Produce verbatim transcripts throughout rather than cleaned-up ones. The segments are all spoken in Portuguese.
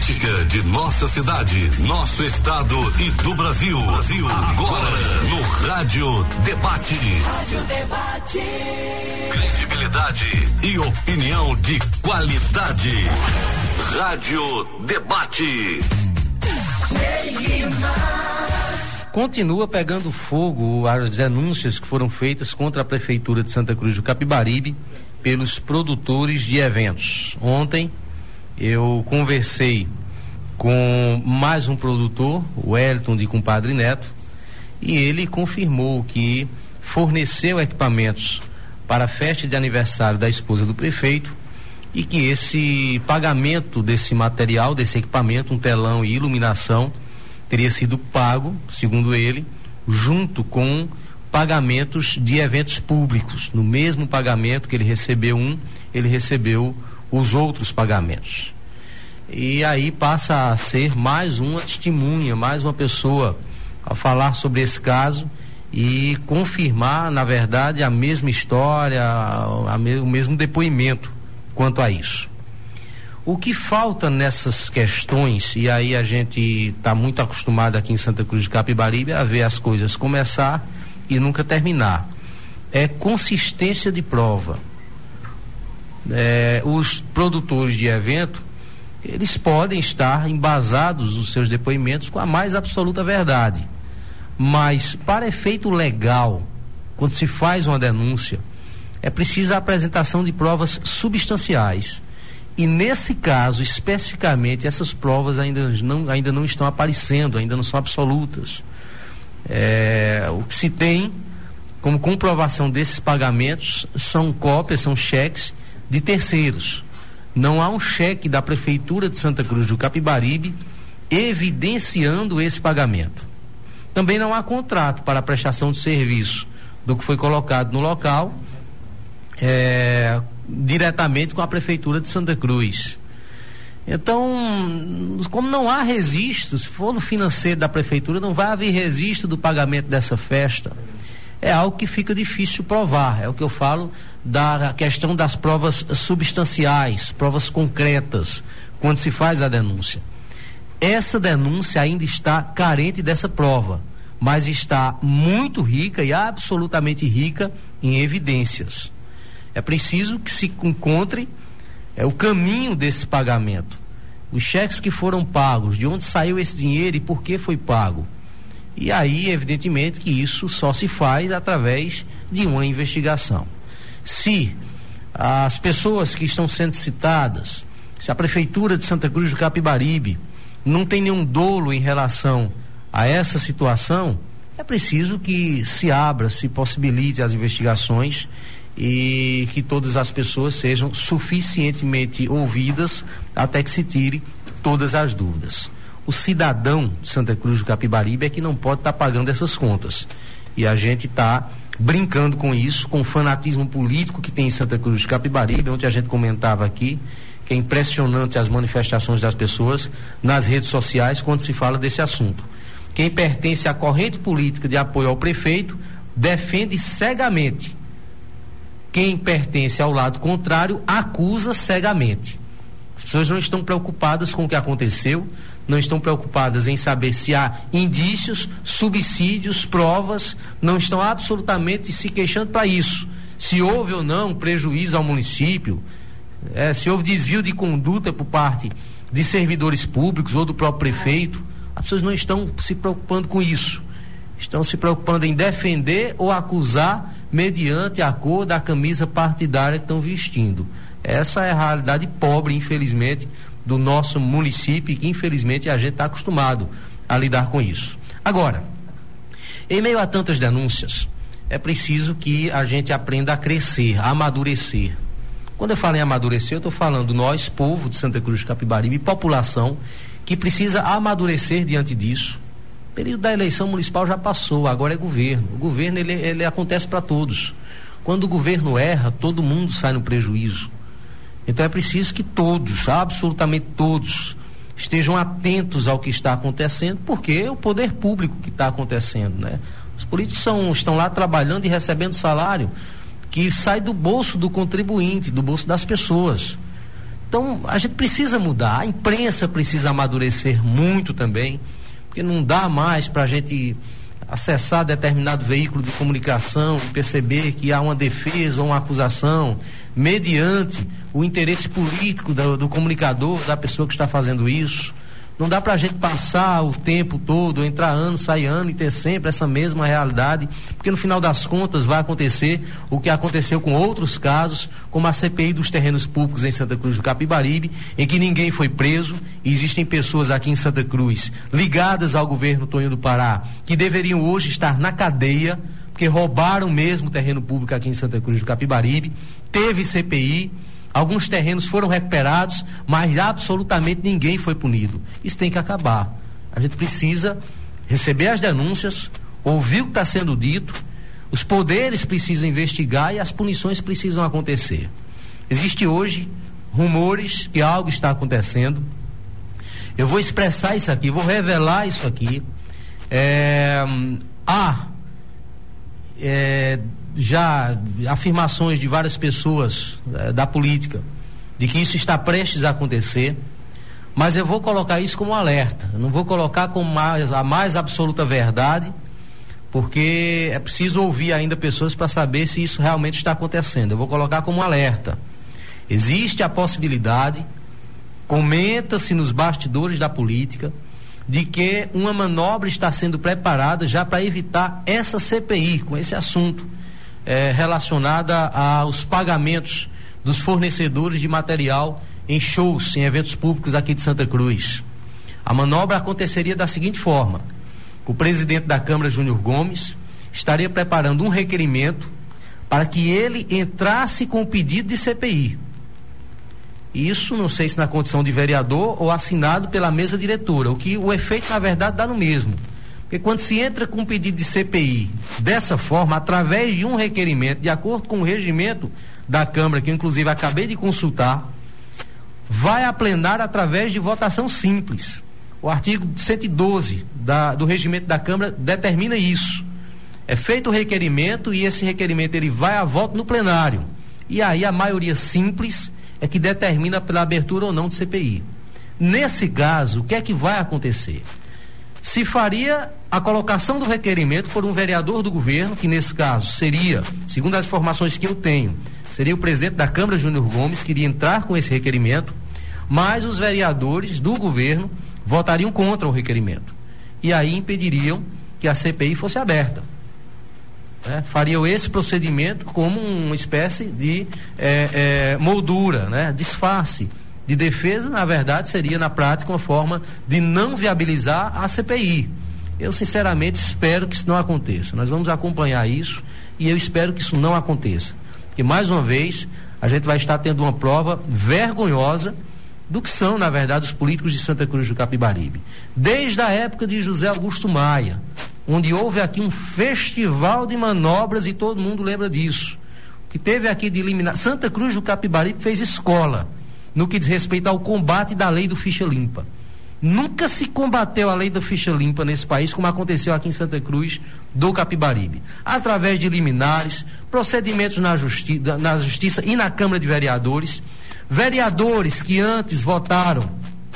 política de nossa cidade, nosso estado e do Brasil. Brasil. Agora no Rádio Debate. Rádio Debate. Credibilidade e opinião de qualidade. Rádio Debate. Continua pegando fogo as denúncias que foram feitas contra a Prefeitura de Santa Cruz do Capibaribe pelos produtores de eventos. Ontem eu conversei com mais um produtor, o Wellington de Compadre Neto, e ele confirmou que forneceu equipamentos para a festa de aniversário da esposa do prefeito e que esse pagamento desse material, desse equipamento, um telão e iluminação, teria sido pago, segundo ele, junto com pagamentos de eventos públicos. No mesmo pagamento que ele recebeu um, ele recebeu os outros pagamentos. E aí passa a ser mais uma testemunha, mais uma pessoa a falar sobre esse caso e confirmar, na verdade, a mesma história, a, a me, o mesmo depoimento quanto a isso. O que falta nessas questões, e aí a gente está muito acostumado aqui em Santa Cruz de Capibaribe a ver as coisas começar e nunca terminar, é consistência de prova. É, os produtores de evento, eles podem estar embasados nos seus depoimentos com a mais absoluta verdade, mas para efeito legal, quando se faz uma denúncia, é preciso a apresentação de provas substanciais. E nesse caso, especificamente, essas provas ainda não, ainda não estão aparecendo, ainda não são absolutas. É, o que se tem como comprovação desses pagamentos são cópias, são cheques de terceiros. Não há um cheque da Prefeitura de Santa Cruz do Capibaribe evidenciando esse pagamento. Também não há contrato para a prestação de serviço do que foi colocado no local, é, diretamente com a Prefeitura de Santa Cruz. Então, como não há registro, se for no financeiro da Prefeitura, não vai haver registro do pagamento dessa festa. É algo que fica difícil provar. É o que eu falo da questão das provas substanciais, provas concretas, quando se faz a denúncia. Essa denúncia ainda está carente dessa prova, mas está muito rica e absolutamente rica em evidências. É preciso que se encontre é, o caminho desse pagamento, os cheques que foram pagos, de onde saiu esse dinheiro e por que foi pago. E aí, evidentemente, que isso só se faz através de uma investigação. Se as pessoas que estão sendo citadas, se a Prefeitura de Santa Cruz do Capibaribe não tem nenhum dolo em relação a essa situação, é preciso que se abra, se possibilite as investigações e que todas as pessoas sejam suficientemente ouvidas até que se tire todas as dúvidas. O cidadão de Santa Cruz do Capibaribe é que não pode estar tá pagando essas contas. E a gente está brincando com isso, com o fanatismo político que tem em Santa Cruz do Capibaribe, onde a gente comentava aqui, que é impressionante as manifestações das pessoas nas redes sociais quando se fala desse assunto. Quem pertence à corrente política de apoio ao prefeito defende cegamente. Quem pertence ao lado contrário acusa cegamente. As pessoas não estão preocupadas com o que aconteceu, não estão preocupadas em saber se há indícios, subsídios, provas, não estão absolutamente se queixando para isso. Se houve ou não prejuízo ao município, é, se houve desvio de conduta por parte de servidores públicos ou do próprio prefeito, as pessoas não estão se preocupando com isso. Estão se preocupando em defender ou acusar mediante a cor da camisa partidária que estão vestindo. Essa é a realidade pobre, infelizmente, do nosso município e que, infelizmente, a gente está acostumado a lidar com isso. Agora, em meio a tantas denúncias, é preciso que a gente aprenda a crescer, a amadurecer. Quando eu falo em amadurecer, eu estou falando nós, povo de Santa Cruz de Capibaribe, população, que precisa amadurecer diante disso. O período da eleição municipal já passou, agora é governo. O governo, ele, ele acontece para todos. Quando o governo erra, todo mundo sai no prejuízo. Então é preciso que todos, absolutamente todos, estejam atentos ao que está acontecendo, porque é o poder público que está acontecendo, né? Os políticos são, estão lá trabalhando e recebendo salário que sai do bolso do contribuinte, do bolso das pessoas. Então, a gente precisa mudar, a imprensa precisa amadurecer muito também, porque não dá mais para a gente acessar determinado veículo de comunicação e perceber que há uma defesa ou uma acusação mediante o interesse político do, do comunicador, da pessoa que está fazendo isso. Não dá para a gente passar o tempo todo, entrar ano, sair ano e ter sempre essa mesma realidade, porque no final das contas vai acontecer o que aconteceu com outros casos, como a C P I dos terrenos públicos em Santa Cruz do Capibaribe, em que ninguém foi preso e existem pessoas aqui em Santa Cruz ligadas ao governo Tonho do Pará, que deveriam hoje estar na cadeia, porque roubaram mesmo terreno público aqui em Santa Cruz do Capibaribe. Teve C P I, alguns terrenos foram recuperados, mas absolutamente ninguém foi punido. Isso tem que acabar. A gente precisa receber as denúncias, ouvir o que está sendo dito, os poderes precisam investigar e as punições precisam acontecer. Existe hoje rumores que algo está acontecendo. Eu vou expressar isso aqui, vou revelar isso aqui. É, há é, já afirmações de várias pessoas é, da política de que isso está prestes a acontecer, mas eu vou colocar isso como alerta. Eu não vou colocar como mais, a mais absoluta verdade, porque é preciso ouvir ainda pessoas para saber se isso realmente está acontecendo. Eu vou colocar como alerta. Existe a possibilidade, comenta-se nos bastidores da política, de que uma manobra está sendo preparada já para evitar essa C P I com esse assunto é, relacionada aos pagamentos dos fornecedores de material em shows, em eventos públicos aqui de Santa Cruz. A manobra aconteceria da seguinte forma: o presidente da Câmara, Júnior Gomes, estaria preparando um requerimento para que ele entrasse com o pedido de C P I. Isso, não sei se na condição de vereador ou assinado pela mesa diretora, o que o efeito, na verdade, dá no mesmo. Porque quando se entra com um pedido de C P I dessa forma, através de um requerimento, de acordo com o regimento da Câmara, que eu inclusive acabei de consultar, vai a plenário através de votação simples. O artigo cento e doze da, do regimento da Câmara determina isso. É feito o requerimento e esse requerimento ele vai a voto no plenário. E aí a maioria simples é que determina pela abertura ou não de C P I. Nesse caso, o que é que vai acontecer? Se faria a colocação do requerimento por um vereador do governo, que nesse caso seria, segundo as informações que eu tenho, seria o presidente da Câmara, Júnior Gomes, que iria entrar com esse requerimento, mas os vereadores do governo votariam contra o requerimento. E aí impediriam que a C P I fosse aberta. É, fariam esse procedimento como uma espécie de é, é, moldura, né? Disfarce de defesa. Na verdade seria na prática uma forma de não viabilizar a C P I. Eu sinceramente espero que isso não aconteça. Nós vamos acompanhar isso e eu espero que isso não aconteça, porque mais uma vez a gente vai estar tendo uma prova vergonhosa do que são, na verdade, os políticos de Santa Cruz do Capibaribe. Desde a época de José Augusto Maia, onde houve aqui um festival de manobras e todo mundo lembra disso. O que teve aqui de eliminar. Santa Cruz do Capibaribe fez escola no que diz respeito ao combate da lei do ficha limpa. Nunca se combateu a lei da ficha limpa nesse país como aconteceu aqui em Santa Cruz do Capibaribe. Através de liminares, procedimentos na, justi na Justiça e na Câmara de Vereadores. Vereadores que antes votaram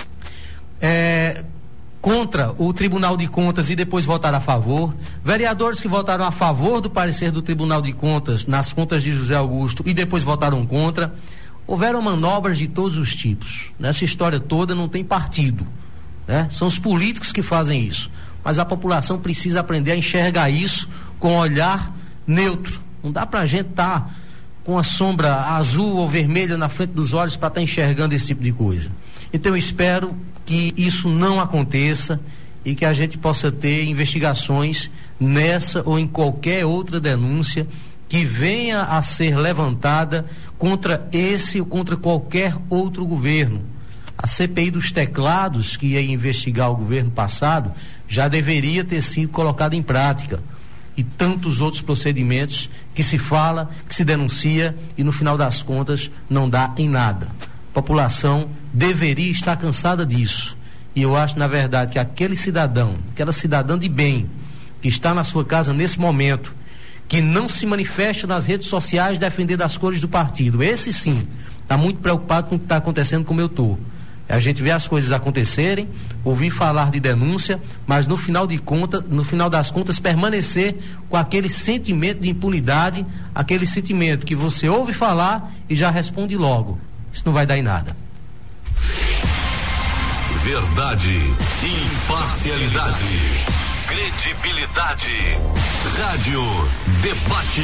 é, contra o Tribunal de Contas e depois votaram a favor, vereadores que votaram a favor do parecer do Tribunal de Contas nas contas de José Augusto e depois votaram contra. Houveram manobras de todos os tipos. Nessa história toda não tem partido, né? São os políticos que fazem isso, mas a população precisa aprender a enxergar isso com um olhar neutro. Não dá pra gente estar tá com a sombra azul ou vermelha na frente dos olhos para estar tá enxergando esse tipo de coisa. Então eu espero que isso não aconteça e que a gente possa ter investigações nessa ou em qualquer outra denúncia que venha a ser levantada contra esse ou contra qualquer outro governo. A C P I dos teclados, que ia investigar o governo passado, já deveria ter sido colocada em prática. E tantos outros procedimentos que se fala, que se denuncia e no final das contas não dá em nada. A população deveria estar cansada disso. E eu acho, na verdade, que aquele cidadão, aquela cidadã de bem, que está na sua casa nesse momento, que não se manifesta nas redes sociais defendendo as cores do partido, esse sim está muito preocupado com o que está acontecendo como eu estou. A gente vê as coisas acontecerem, ouvir falar de denúncia, mas no final de conta, no final das contas, permanecer com aquele sentimento de impunidade, aquele sentimento que você ouve falar e já responde logo. Isso não vai dar em nada. Verdade, imparcialidade, credibilidade. Rádio Debate.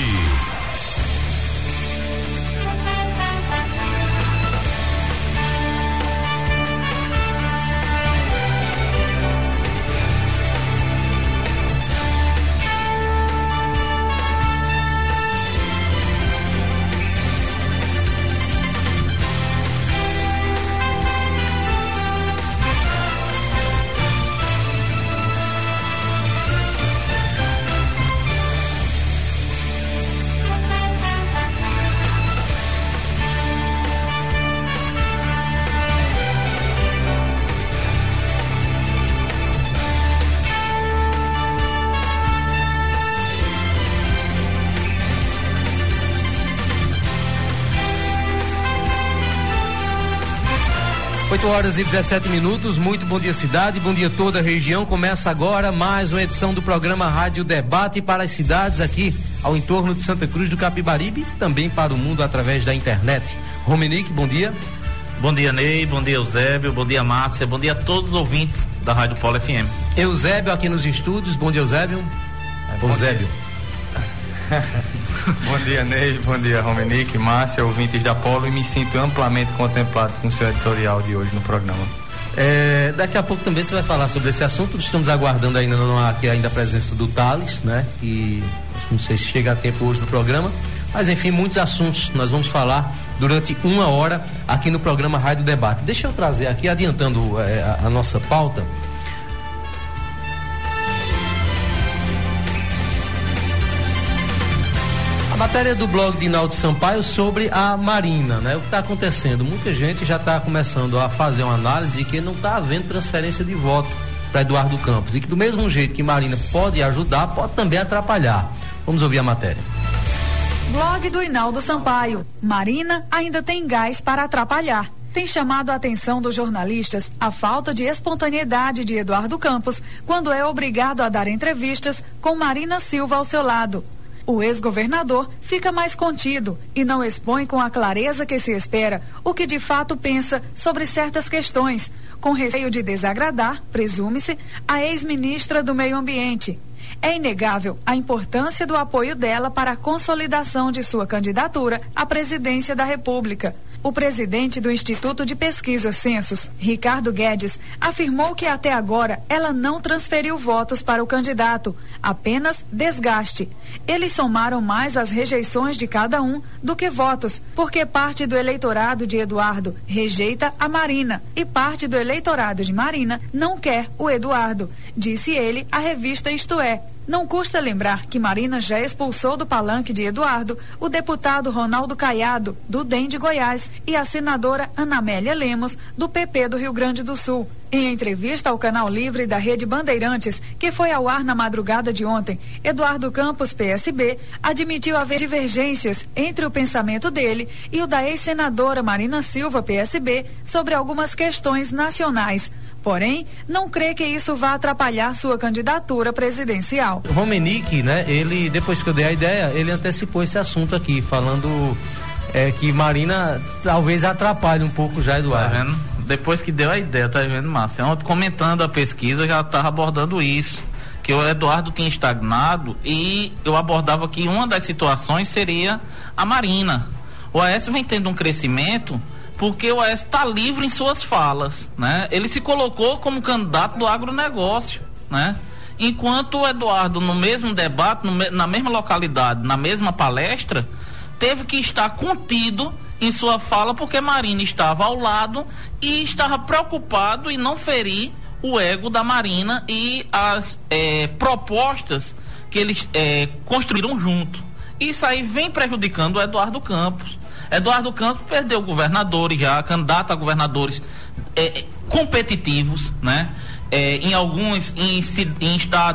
oito horas e dezessete minutos, muito bom dia cidade, bom dia toda a região. Começa agora mais uma edição do programa Rádio Debate para as cidades aqui ao entorno de Santa Cruz do Capibaribe e também para o mundo através da internet. Romenique, bom dia. Bom dia, Ney, bom dia, Eusébio, bom dia, Márcia, bom dia a todos os ouvintes da Rádio Polo F M. Eusébio aqui nos estúdios, bom dia, Eusébio. É, Eusébio. Bom dia, Ney, bom dia, Romenique, Márcia, ouvintes da Polo, e me sinto amplamente contemplado com o seu editorial de hoje no programa. É, daqui a pouco também você vai falar sobre esse assunto. Estamos aguardando ainda, não há aqui ainda a presença do Thales, né? E não sei se chega a tempo hoje no programa, mas enfim, muitos assuntos nós vamos falar durante uma hora aqui no programa Rádio Debate. Deixa eu trazer aqui, adiantando é, a, a nossa pauta. A matéria do blog de Inaldo Sampaio sobre a Marina, né? O que está acontecendo? Muita gente já está começando a fazer uma análise de que não está havendo transferência de voto para Eduardo Campos e que do mesmo jeito que Marina pode ajudar, pode também atrapalhar. Vamos ouvir a matéria. Blog do Inaldo Sampaio. Marina ainda tem gás para atrapalhar. Tem chamado a atenção dos jornalistas a falta de espontaneidade de Eduardo Campos quando é obrigado a dar entrevistas com Marina Silva ao seu lado. O ex-governador fica mais contido e não expõe com a clareza que se espera o que de fato pensa sobre certas questões, com receio de desagradar, presume-se, a ex-ministra do Meio Ambiente. É inegável a importância do apoio dela para a consolidação de sua candidatura à presidência da República. O presidente do Instituto de Pesquisa Census, Ricardo Guedes, afirmou que até agora ela não transferiu votos para o candidato, apenas desgaste. Eles somaram mais as rejeições de cada um do que votos, porque parte do eleitorado de Eduardo rejeita a Marina e parte do eleitorado de Marina não quer o Eduardo, disse ele à revista Isto É. Não custa lembrar que Marina já expulsou do palanque de Eduardo o deputado Ronaldo Caiado, do D E M de Goiás, e a senadora Anamélia Lemos, do P P do Rio Grande do Sul. Em entrevista ao Canal Livre da Rede Bandeirantes, que foi ao ar na madrugada de ontem, Eduardo Campos, P S B, admitiu haver divergências entre o pensamento dele e o da ex-senadora Marina Silva, P S B, sobre algumas questões nacionais. Porém, não crê que isso vá atrapalhar sua candidatura presidencial. Romenique, né? Ele, depois que eu dei a ideia, ele antecipou esse assunto aqui, falando é, que Marina talvez atrapalhe um pouco já Eduardo. Tá vendo? Depois que deu a ideia, tá vendo, Márcia? Ontem, comentando a pesquisa, já estava abordando isso, que o Eduardo tinha estagnado e eu abordava que uma das situações seria a Marina. O Aécio vem tendo um crescimento porque o Aécio está livre em suas falas, né? Ele se colocou como candidato do agronegócio, né? Enquanto o Eduardo, no mesmo debate, no me, na mesma localidade, na mesma palestra, teve que estar contido em sua fala porque Marina estava ao lado e estava preocupado em não ferir o ego da Marina e as é, propostas que eles é, construíram junto. Isso aí vem prejudicando o Eduardo Campos. Eduardo Campos perdeu governadores já, candidato a governadores é, competitivos, né? É, em alguns em, em estados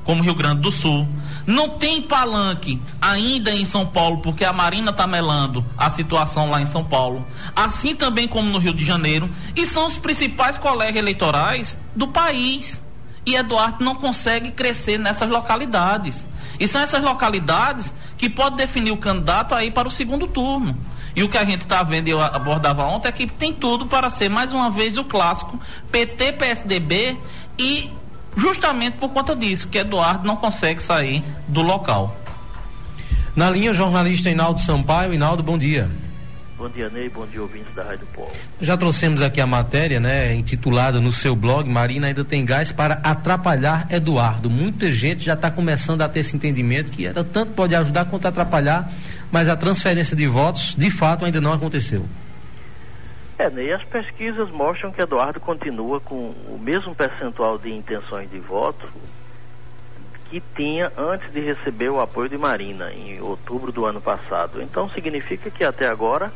como Rio Grande do Sul. Não tem palanque ainda em São Paulo, porque a Marina está melando a situação lá em São Paulo. Assim também como no Rio de Janeiro. E são os principais colégios eleitorais do país. E Eduardo não consegue crescer nessas localidades. E são essas localidades que podem definir o candidato aí para o segundo turno. E o que a gente está vendo, eu abordava ontem, é que tem tudo para ser mais uma vez o clássico P T P S D B, e justamente por conta disso que Eduardo não consegue sair do local. Na linha, o jornalista Hinaldo Sampaio. Hinaldo, bom dia. Bom dia, Ney, bom dia, ouvintes da Rádio Polo. Já trouxemos aqui a matéria, né, intitulada no seu blog, Marina ainda tem gás para atrapalhar Eduardo. Muita gente já está começando a ter esse entendimento que era tanto pode ajudar quanto atrapalhar, mas a transferência de votos, de fato, ainda não aconteceu. É, Ney, as pesquisas mostram que Eduardo continua com o mesmo percentual de intenções de voto que tinha antes de receber o apoio de Marina, em outubro do ano passado. Então, significa que até agora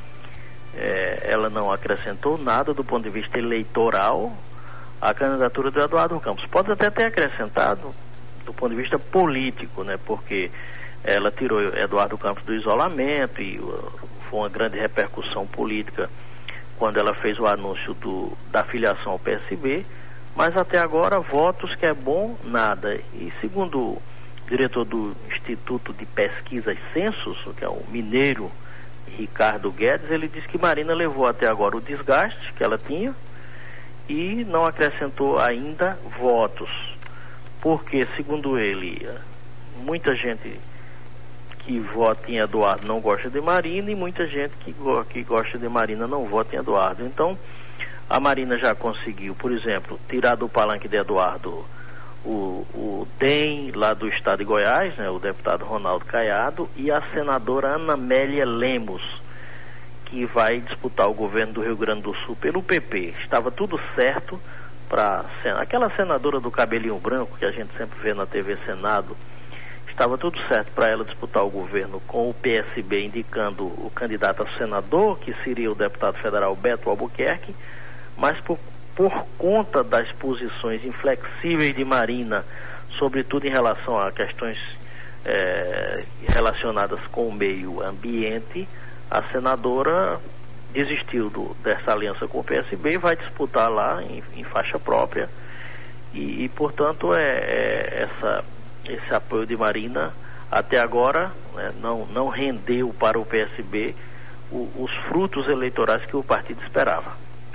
é, ela não acrescentou nada do ponto de vista eleitoral à candidatura do Eduardo Campos. Pode até ter acrescentado do ponto de vista político, né? Porque ela tirou Eduardo Campos do isolamento e uh, foi uma grande repercussão política quando ela fez o anúncio do, da filiação ao P S B, mas até agora votos que é bom, nada. E segundo o diretor do Instituto de Pesquisas Census, que é o mineiro Ricardo Guedes, ele disse que Marina levou até agora o desgaste que ela tinha e não acrescentou ainda votos, porque, segundo ele, muita gente que vota em Eduardo não gosta de Marina e muita gente que, go- que gosta de Marina não vota em Eduardo. Então, a Marina já conseguiu, por exemplo, tirar do palanque de Eduardo o, o D E M lá do estado de Goiás, né, o deputado Ronaldo Caiado, e a senadora Ana Amélia Lemos, que vai disputar o governo do Rio Grande do Sul pelo P P. Estava tudo certo para aquela senadora do cabelinho branco que a gente sempre vê na T V Senado. Estava tudo certo para ela disputar o governo com o P S B indicando o candidato a senador, que seria o deputado federal Beto Albuquerque, mas por, por conta das posições inflexíveis de Marina, sobretudo em relação a questões é, relacionadas com o meio ambiente, a senadora desistiu do, dessa aliança com o P S B e vai disputar lá em, em faixa própria e, e portanto, é, é essa... esse apoio de Marina até agora, né, não, não rendeu para o P S B o, os frutos eleitorais que o partido esperava.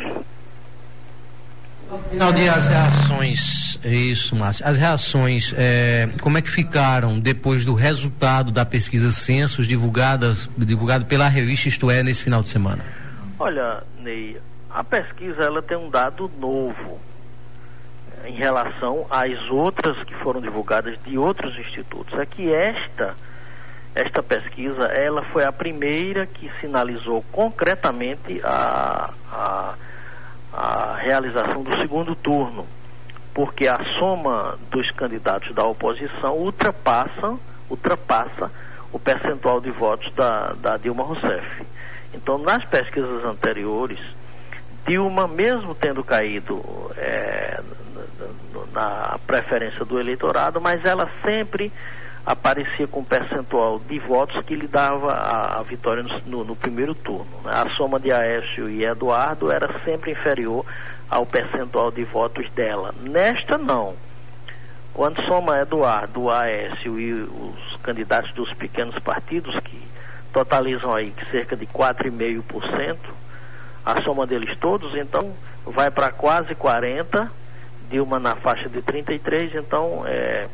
Final de as reações, isso, Márcio, as reações, é, como é que ficaram depois do resultado da pesquisa Census divulgadas, divulgado pela revista Isto É nesse final de semana? Olha, Ney, a pesquisa ela tem um dado novo em relação às outras que foram divulgadas de outros institutos. É que esta, esta pesquisa, ela foi a primeira que sinalizou concretamente a, a, a realização do segundo turno, porque a soma dos candidatos da oposição ultrapassa, ultrapassa o percentual de votos da, da Dilma Rousseff. Então, nas pesquisas anteriores, Dilma, mesmo tendo caído é, na preferência do eleitorado, mas ela sempre aparecia com um percentual de votos que lhe dava a, a vitória no, no, no primeiro turno, né? A soma de Aécio e Eduardo era sempre inferior ao percentual de votos dela. Nesta, não. Quando soma Eduardo, Aécio e os candidatos dos pequenos partidos, que totalizam aí cerca de quatro vírgula cinco por cento, a soma deles todos, então, vai para quase quarenta por cento, Dilma na faixa de trinta e três por cento, então, é,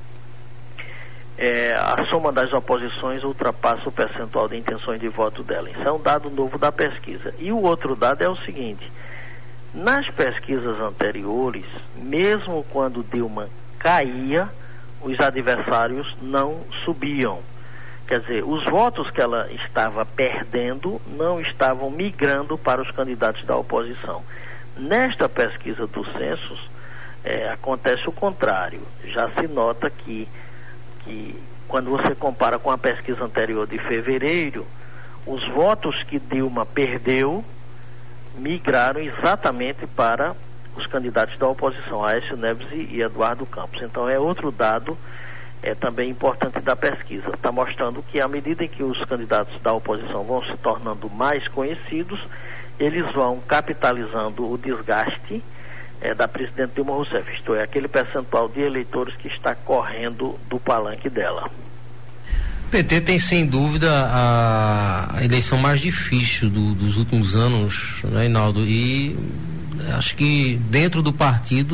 é, a soma das oposições ultrapassa o percentual de intenções de voto dela. Isso é um dado novo da pesquisa. E o outro dado é o seguinte: nas pesquisas anteriores, mesmo quando Dilma caía, os adversários não subiam. Quer dizer, os votos que ela estava perdendo não estavam migrando para os candidatos da oposição. Nesta pesquisa do Census, é, acontece o contrário. Já se nota que, que, quando você compara com a pesquisa anterior de fevereiro, os votos que Dilma perdeu migraram exatamente para os candidatos da oposição, Aécio Neves e, e Eduardo Campos. Então é outro dado é também importante da pesquisa. Está mostrando que à medida em que os candidatos da oposição vão se tornando mais conhecidos, eles vão capitalizando o desgaste é, da presidente Dilma Rousseff, isto é, aquele percentual de eleitores que está correndo do palanque dela. O P T tem sem dúvida a, a eleição mais difícil do, dos últimos anos, né, Reinaldo? E acho que dentro do partido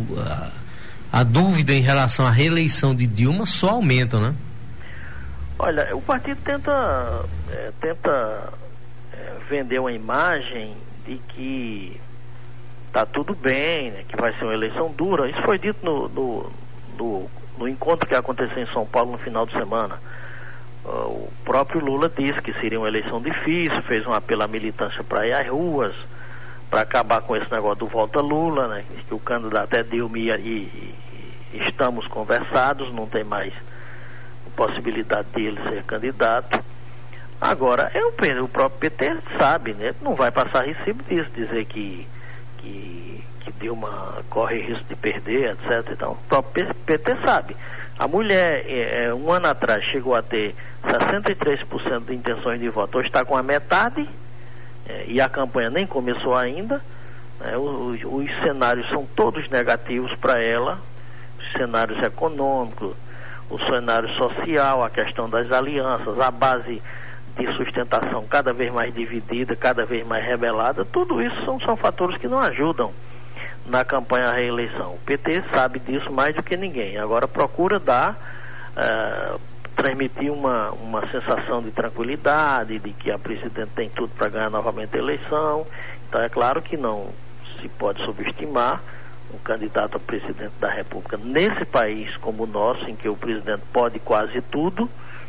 a, a dúvida em relação à reeleição de Dilma só aumenta, né? Olha, o partido tenta, é, tenta é, vender uma imagem de que está tudo bem, né, que vai ser uma eleição dura. Isso foi dito no, no, no, no encontro que aconteceu em São Paulo no final de semana. Uh, o próprio Lula disse que seria uma eleição difícil, fez um apelo à militância para ir às ruas, para acabar com esse negócio do Volta Lula, né, que o candidato é Dilma e, e, e estamos conversados, não tem mais possibilidade de ele ser candidato. Agora, é o, o próprio P T sabe, né, não vai passar recibo disso, dizer que que, que Dilma corre risco de perder, etcétera. Então, o próprio P T sabe. A mulher, é, um ano atrás, chegou a ter sessenta e três por cento de intenções de voto, hoje está com a metade, é, e a campanha nem começou ainda, né, os, os cenários são todos negativos para ela, os cenários econômicos, o cenário social, a questão das alianças, a base de sustentação cada vez mais dividida, cada vez mais rebelada, tudo isso são, são fatores que não ajudam na campanha à reeleição. O P T sabe disso mais do que ninguém. Agora procura dar, uh, transmitir uma, uma sensação de tranquilidade, de que a presidente tem tudo para ganhar novamente a eleição. Então é claro que não se pode subestimar um candidato a presidente da República nesse país como o nosso, em que o presidente pode quase tudo,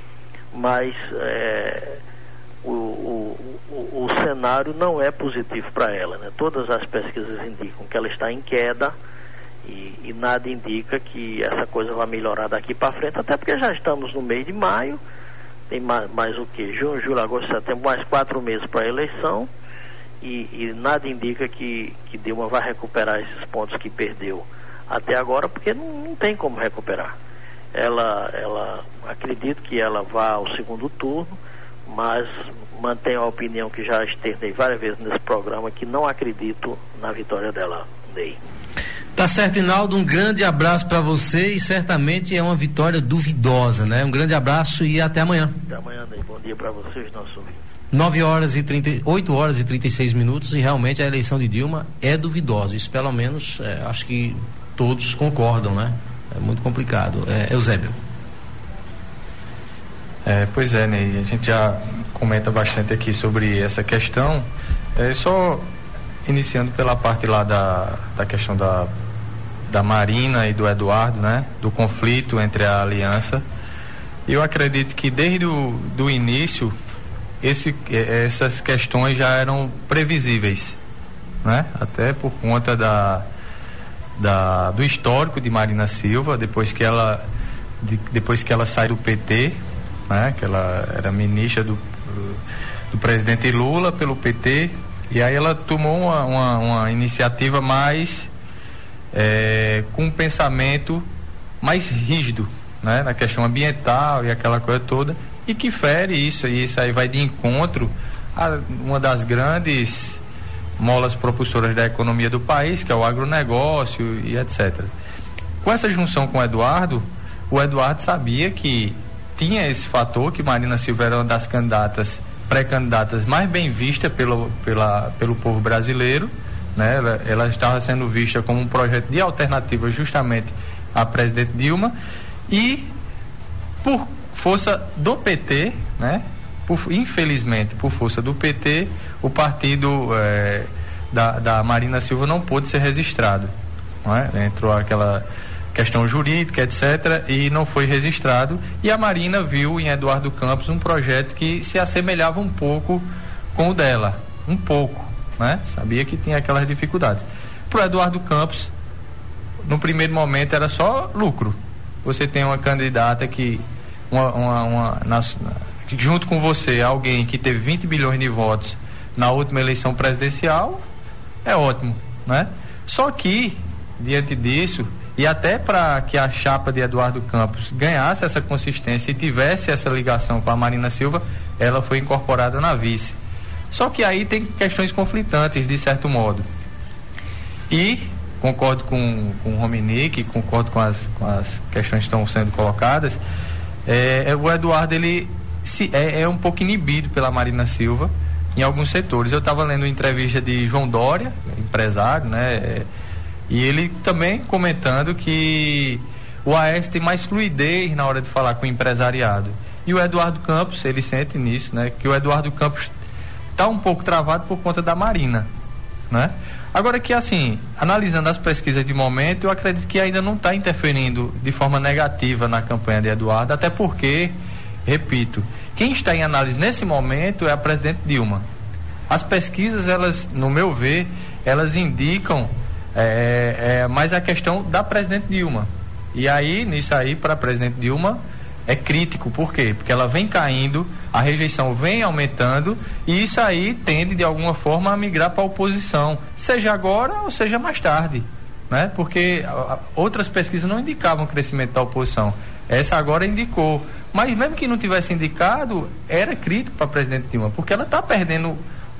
mas é, o, o, o, o cenário não é positivo para ela, né? Todas as pesquisas indicam que ela está em queda e, e nada indica que essa coisa vai melhorar daqui para frente, até porque já estamos no mês de maio, tem mais, mais o que? Junho, julho, agosto, setembro, mais quatro meses para a eleição e, e nada indica que, que Dilma vai recuperar esses pontos que perdeu até agora, porque não, não tem como recuperar. Ela, ela, acredito que ela vá ao segundo turno, mas mantenho a opinião que já externei várias vezes nesse programa, que não acredito na vitória dela, Ney. Tá certo, Reinaldo, um grande abraço para você e certamente é uma vitória duvidosa, né? Um grande abraço e até amanhã. Até amanhã, Ney. Bom dia para vocês, nossos ouvintes. nove horas e trinta, oito horas e trinta e seis minutos e realmente a eleição de Dilma é duvidosa. Isso pelo menos é, acho que todos concordam, né? É muito complicado. É, Eusébio. É, pois é, Ney, a gente já comenta bastante aqui sobre essa questão. É, só iniciando pela parte lá da, da questão da, da Marina e do Eduardo, né? Do conflito entre a aliança. Eu acredito que desde o do início esse, essas questões já eram previsíveis, né? Até por conta da Da, do histórico de Marina Silva, depois que ela de, depois que ela sai do P T, né, que ela era ministra do, do presidente Lula pelo P T, e aí ela tomou uma, uma, uma iniciativa mais é, com um pensamento mais rígido, né, na questão ambiental e aquela coisa toda, e que fere isso, e isso aí vai de encontro a uma das grandes molas propulsoras da economia do país, que é o agronegócio e etcétera. Com essa junção com o Eduardo, o Eduardo sabia que tinha esse fator, que Marina Silva era uma das candidatas, pré-candidatas mais bem vista pelo, pela, pelo povo brasileiro, né? Ela, ela estava sendo vista como um projeto de alternativa justamente à presidente Dilma, e por força do P T, né? Por, infelizmente, por força do P T, o partido é, da, da Marina Silva não pôde ser registrado, não é? Entrou aquela questão jurídica, etcétera, e não foi registrado, e a Marina viu em Eduardo Campos um projeto que se assemelhava um pouco com o dela, um pouco, né? Sabia que tinha aquelas dificuldades. Para o Eduardo Campos, no primeiro momento era só lucro. Você tem uma candidata que uma, uma, uma na, junto com você, alguém que teve vinte bilhões de votos na última eleição presidencial, é ótimo, né? Só que, diante disso, e até para que a chapa de Eduardo Campos ganhasse essa consistência e tivesse essa ligação com a Marina Silva, ela foi incorporada na vice. Só que aí tem questões conflitantes, de certo modo. E concordo com, com o Rominique, concordo com as, com as questões que estão sendo colocadas. É, o Eduardo, ele se, é, é um pouco inibido pela Marina Silva em alguns setores. Eu estava lendo uma entrevista de João Dória, empresário, né? É, e ele também comentando que o Aécio tem mais fluidez na hora de falar com o empresariado. E o Eduardo Campos, ele sente nisso, né? Que o Eduardo Campos está um pouco travado por conta da Marina, né? Agora que, assim, analisando as pesquisas de momento, eu acredito que ainda não está interferindo de forma negativa na campanha de Eduardo, até porque, repito, quem está em análise nesse momento é a presidente Dilma. As pesquisas, elas, no meu ver, elas indicam é, é, mais a questão da presidente Dilma. E aí, nisso aí, para a presidente Dilma, é crítico. Por quê? Porque ela vem caindo, a rejeição vem aumentando, e isso aí tende, de alguma forma, a migrar para a oposição, seja agora ou seja mais tarde, né? Porque a, a, outras pesquisas não indicavam o crescimento da oposição. Essa agora indicou. Mas mesmo que não tivesse indicado, era crítico para a presidente Dilma, porque ela está perdendo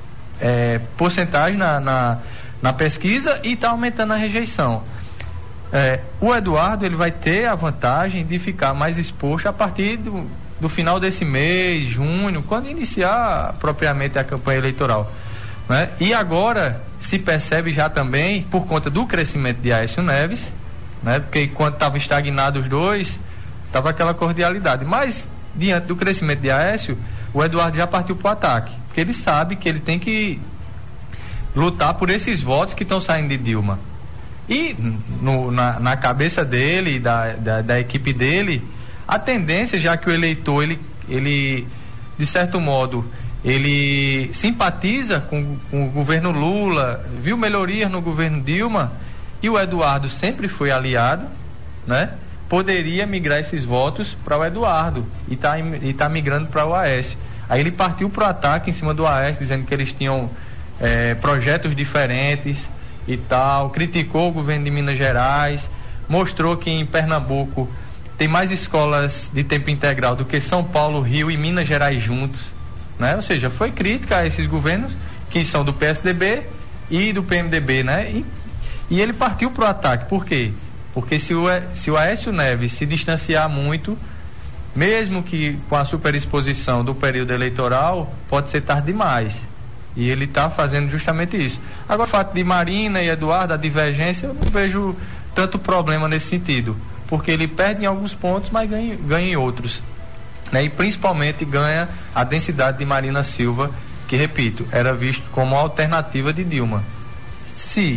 é, porcentagem na, na, na pesquisa e está aumentando a rejeição. É, o Eduardo, ele vai ter a vantagem de ficar mais exposto a partir do, do final desse mês, junho, quando iniciar propriamente a campanha eleitoral, né? E agora se percebe já também, por conta do crescimento de Aécio Neves, né? Porque quando estavam estagnados os dois, estava aquela cordialidade, mas diante do crescimento de Aécio, o Eduardo já partiu para o ataque, porque ele sabe que ele tem que lutar por esses votos que estão saindo de Dilma. E no, na, na cabeça dele, da, da, da equipe dele, a tendência, já que o eleitor, ele, ele de certo modo, ele simpatiza com, com o governo Lula, viu melhorias no governo Dilma, e o Eduardo sempre foi aliado, né? Poderia migrar esses votos para o Eduardo e tá, e tá migrando para o Aécio. Aí ele partiu para o ataque em cima do Aécio, dizendo que eles tinham é, projetos diferentes e tal, criticou o governo de Minas Gerais, mostrou que em Pernambuco tem mais escolas de tempo integral do que São Paulo, Rio e Minas Gerais juntos, né? Ou seja, foi crítica a esses governos que são do P S D B e do P M D B, né? E, e ele partiu para o ataque. Por quê? Porque se o, se o Aécio Neves se distanciar muito, mesmo que com a superexposição do período eleitoral, pode ser tarde demais. E ele está fazendo justamente isso. Agora, o fato de Marina e Eduardo, a divergência, eu não vejo tanto problema nesse sentido, porque ele perde em alguns pontos, mas ganha, ganha em outros, né? E principalmente ganha a densidade de Marina Silva, que, repito, era visto como alternativa de Dilma. Se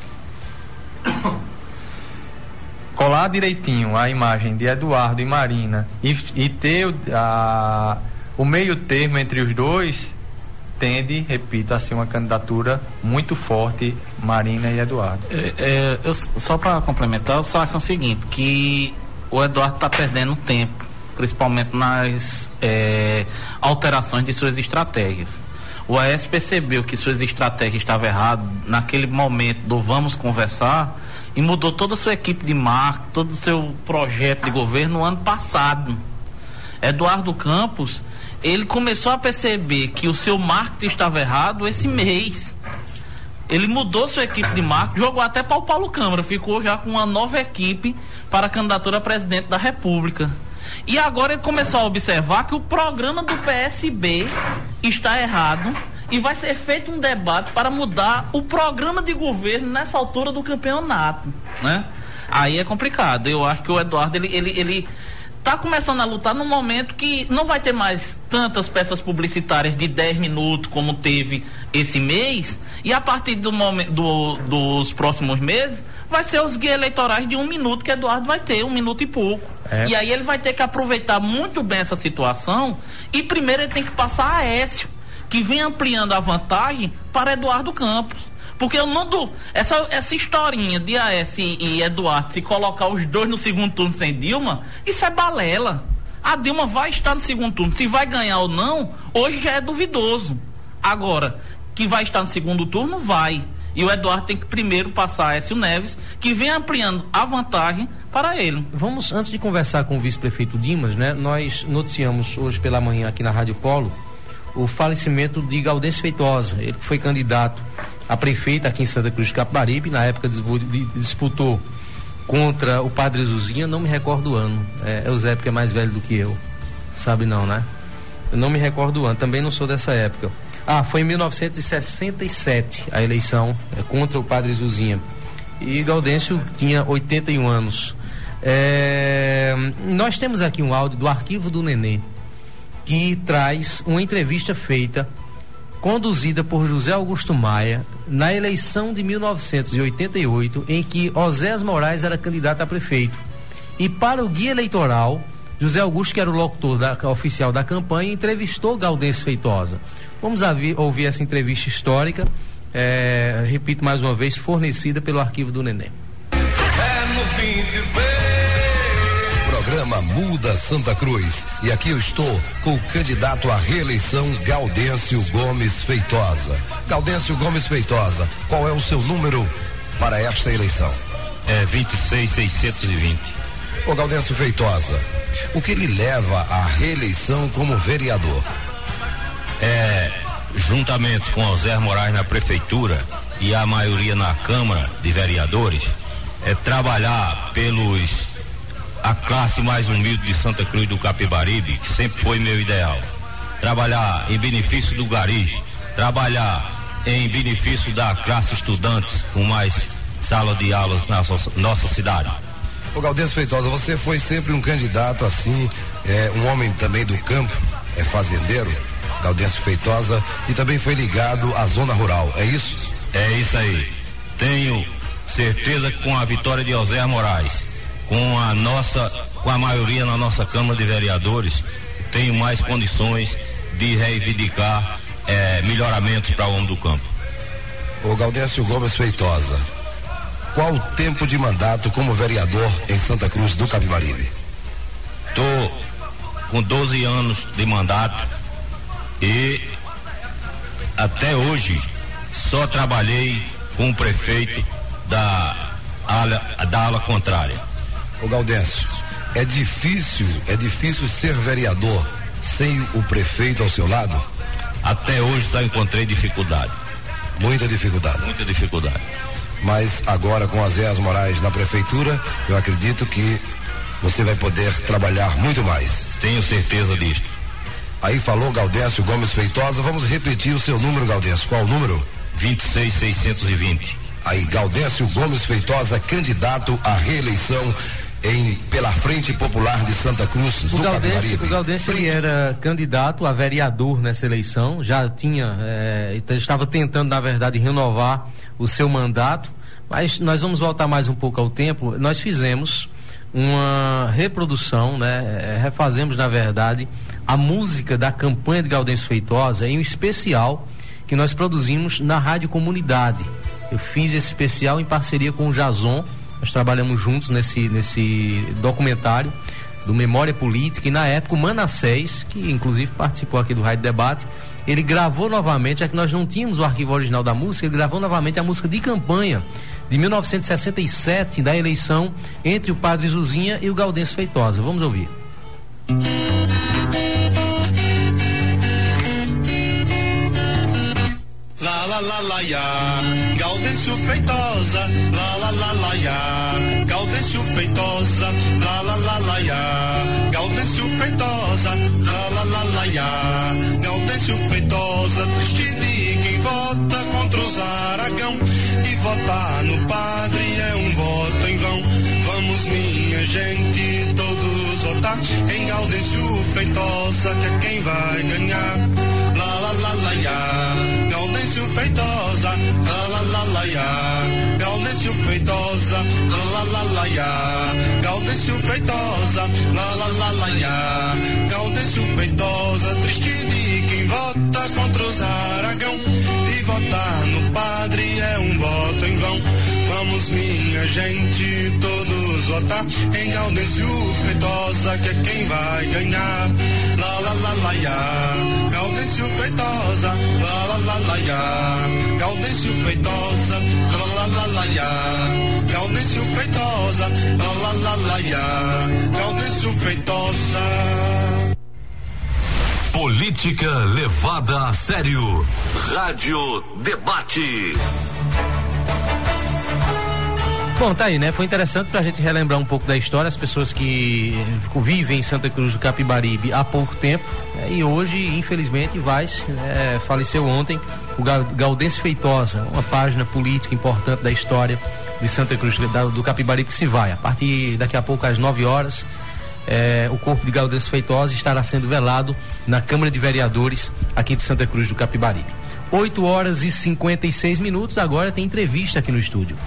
colar direitinho a imagem de Eduardo e Marina e, e ter a, o meio termo entre os dois, tende, repito, a ser uma candidatura muito forte, Marina e Eduardo. É, é, eu, só para complementar, eu só acho o seguinte, que o Eduardo está perdendo tempo, principalmente nas é, alterações de suas estratégias. O Aécio percebeu que suas estratégias estavam erradas naquele momento do vamos conversar e mudou toda a sua equipe de marketing, todo o seu projeto de governo no ano passado. Eduardo Campos, ele começou a perceber que o seu marketing estava errado esse mês. Ele mudou sua equipe de marketing, jogou até para o Paulo Câmara, ficou já com uma nova equipe para a candidatura a presidente da República. E agora ele começou a observar que o programa do P S B está errado e vai ser feito um debate para mudar o programa de governo nessa altura do campeonato, né? Aí é complicado. Eu acho que o Eduardo, ele... ele, ele está começando a lutar num momento que não vai ter mais tantas peças publicitárias de dez minutos como teve esse mês, e a partir do momento, do, dos próximos meses vai ser os guias eleitorais de um minuto que Eduardo vai ter, um minuto e pouco. É. E aí ele vai ter que aproveitar muito bem essa situação, e primeiro ele tem que passar a Aécio, que vem ampliando a vantagem para Eduardo Campos. Porque eu não dou. Essa, essa historinha de Aécio e, e Eduardo, se colocar os dois no segundo turno sem Dilma, isso é balela. A Dilma vai estar no segundo turno. Se vai ganhar ou não, hoje já é duvidoso. Agora, que vai estar no segundo turno, vai. E o Eduardo tem que primeiro passar a Écio Neves, que vem ampliando a vantagem para ele. Vamos, antes de conversar com o vice-prefeito Dimas, né? Nós noticiamos hoje pela manhã aqui na Rádio Polo o falecimento de Gaudêncio Feitosa. Ele foi candidato a prefeito aqui em Santa Cruz de Capibaribe, na época disputou contra o Padre Zuzinha, não me recordo o ano. É, é o Zé, porque é mais velho do que eu. Sabe não, né? Eu não me recordo o ano, também não sou dessa época. Ah, foi em mil novecentos e sessenta e sete a eleição é, contra o Padre Zuzinha. E Gaudêncio tinha oitenta e um anos. É, nós temos aqui um áudio do Arquivo do Nenê, que traz uma entrevista feita, conduzida por José Augusto Maia, na eleição de mil novecentos e oitenta e oito, em que Osés Moraes era candidato a prefeito. E para o guia eleitoral, José Augusto, que era o locutor da, oficial da campanha, entrevistou Gaudêncio Feitosa. Vamos ouvir, ouvir essa entrevista histórica, é, repito mais uma vez, fornecida pelo Arquivo do Nenê. É no fim de ver. Programa Muda Santa Cruz. E aqui eu estou com o candidato à reeleição, Gaudêncio Gomes Feitosa. Gaudêncio Gomes Feitosa, qual é o seu número para esta eleição? É vinte e seis mil seiscentos e vinte. Ô Gaudêncio Feitosa, o que lhe leva à reeleição como vereador? É, juntamente com Osés Moraes na prefeitura e a maioria na Câmara de Vereadores, é trabalhar pelos a classe mais humilde de Santa Cruz do Capibaribe, que sempre foi meu ideal. Trabalhar em benefício do Garis, trabalhar em benefício da classe estudantes com mais sala de aulas na nossa, nossa cidade. Ô Gaudêncio Feitosa, você foi sempre um candidato assim, é, um homem também do campo, é fazendeiro, Gaudêncio Feitosa, e também foi ligado à zona rural, é isso? É isso aí. Tenho certeza que com a vitória de Osés Moraes, com a nossa, com a maioria na nossa Câmara de Vereadores, tenho mais condições de reivindicar é, melhoramentos para o homem do campo. Ô Gaudêncio Gomes Feitosa, qual o tempo de mandato como vereador em Santa Cruz do Capibaribe? Tô com doze anos de mandato e até hoje só trabalhei com o prefeito da ala, da ala contrária. Ô Gaudêncio, é difícil, é difícil ser vereador sem o prefeito ao seu lado? Até hoje só encontrei dificuldade. Muita dificuldade? Muita dificuldade. Mas agora com Osés Moraes na prefeitura, eu acredito que você vai poder trabalhar muito mais. Tenho certeza disso. Aí falou Gaudêncio Gomes Feitosa, vamos repetir o seu número, Gaudêncio. Qual o número? vinte e seis mil seiscentos e vinte. Aí, Gaudêncio Gomes Feitosa, candidato à reeleição em, pela Frente Popular de Santa Cruz do Capibaribe. O Gaudêncio ele era candidato a vereador nessa eleição, já tinha, é, estava tentando, na verdade, renovar o seu mandato, mas nós vamos voltar mais um pouco ao tempo. Nós fizemos uma reprodução, né, refazemos, na verdade, a música da campanha de Gaudêncio Feitosa em um especial que nós produzimos na Rádio Comunidade. Eu fiz esse especial em parceria com o Jason, nós trabalhamos juntos nesse, nesse documentário do Memória Política, e na época o Manassés, que inclusive participou aqui do Rádio Debate, ele gravou novamente, já que nós não tínhamos o arquivo original da música, ele gravou novamente a música de campanha de mil novecentos e sessenta e sete, da eleição entre o Padre Zuzinha e o Gaudêncio Feitosa. Vamos ouvir. La la la la ya, Gaudêncio Feitosa, la la la la ya, Gaudêncio Feitosa, la la la la ya, Gaudêncio Feitosa, la la la la ya, Gaudêncio Feitosa, triste de quem vota contra os Aragão, e votar no padre é um voto em vão. Vamos, minha gente, todos votar em Gaudêncio Feitosa, que é quem vai ganhar. La la la la ya, Gaudêncio Feitosa, la la la la ya, Gaudêncio Feitosa, la la la la ya, Gaudêncio Feitosa, la la la la ya, Gaudêncio Feitosa, triste de quem vota contra os Aragão, e votar no padre é um voto em vão. Vamos, minha gente, todos votar em Gaudêncio Feitosa, que é quem vai ganhar. La la la la ya, Gaudêncio Feitosa, la la la la ya, Gaudêncio Feitosa, la, ya. Gaudêncio Feitosa, la, la, la, la, ya. Gaudêncio Feitosa. Política levada a sério. Rádio Debate. Bom, tá aí, né? Foi interessante pra gente relembrar um pouco da história, as pessoas que vivem em Santa Cruz do Capibaribe há pouco tempo, né? E hoje, infelizmente, Vaz é, faleceu ontem, o Gaudêncio Feitosa, uma página política importante da história de Santa Cruz do Capibaribe, que se vai. A partir daqui a pouco, às nove horas, é, o corpo de Gaudêncio Feitosa estará sendo velado na Câmara de Vereadores aqui de Santa Cruz do Capibaribe. oito horas e cinquenta e seis minutos, agora tem entrevista aqui no estúdio.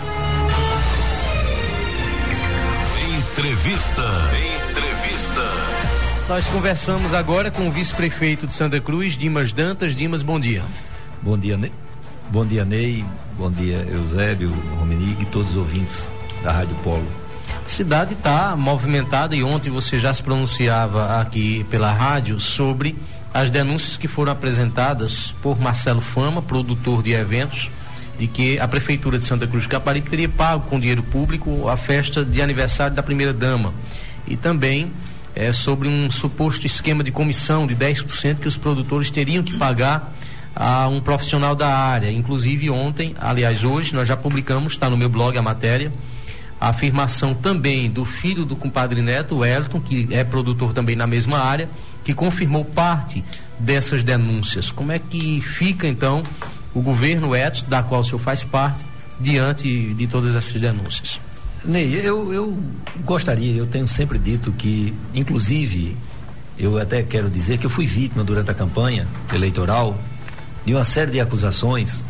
Entrevista. Entrevista. Nós conversamos agora com o vice-prefeito de Santa Cruz, Dimas Dantas. Dimas, bom dia. Bom dia, Ney. Bom dia, Ney. Bom dia, Eusébio, Romenigue e todos os ouvintes da Rádio Polo. A cidade está movimentada e ontem você já se pronunciava aqui pela rádio sobre as denúncias que foram apresentadas por Marcelo Fama, produtor de eventos, de que a Prefeitura de Santa Cruz do Capibaribe teria pago com dinheiro público a festa de aniversário da primeira-dama. E também é, sobre um suposto esquema de comissão de dez por cento que os produtores teriam que pagar a um profissional da área. Inclusive ontem, aliás hoje, nós já publicamos, está no meu blog a matéria, a afirmação também do filho do compadre Neto, o Elton, que é produtor também na mesma área, que confirmou parte dessas denúncias. Como é que fica então o governo Edson, da qual o senhor faz parte, diante de todas essas denúncias? Ney, eu, eu gostaria, eu tenho sempre dito que, inclusive, eu até quero dizer que eu fui vítima durante a campanha eleitoral de uma série de acusações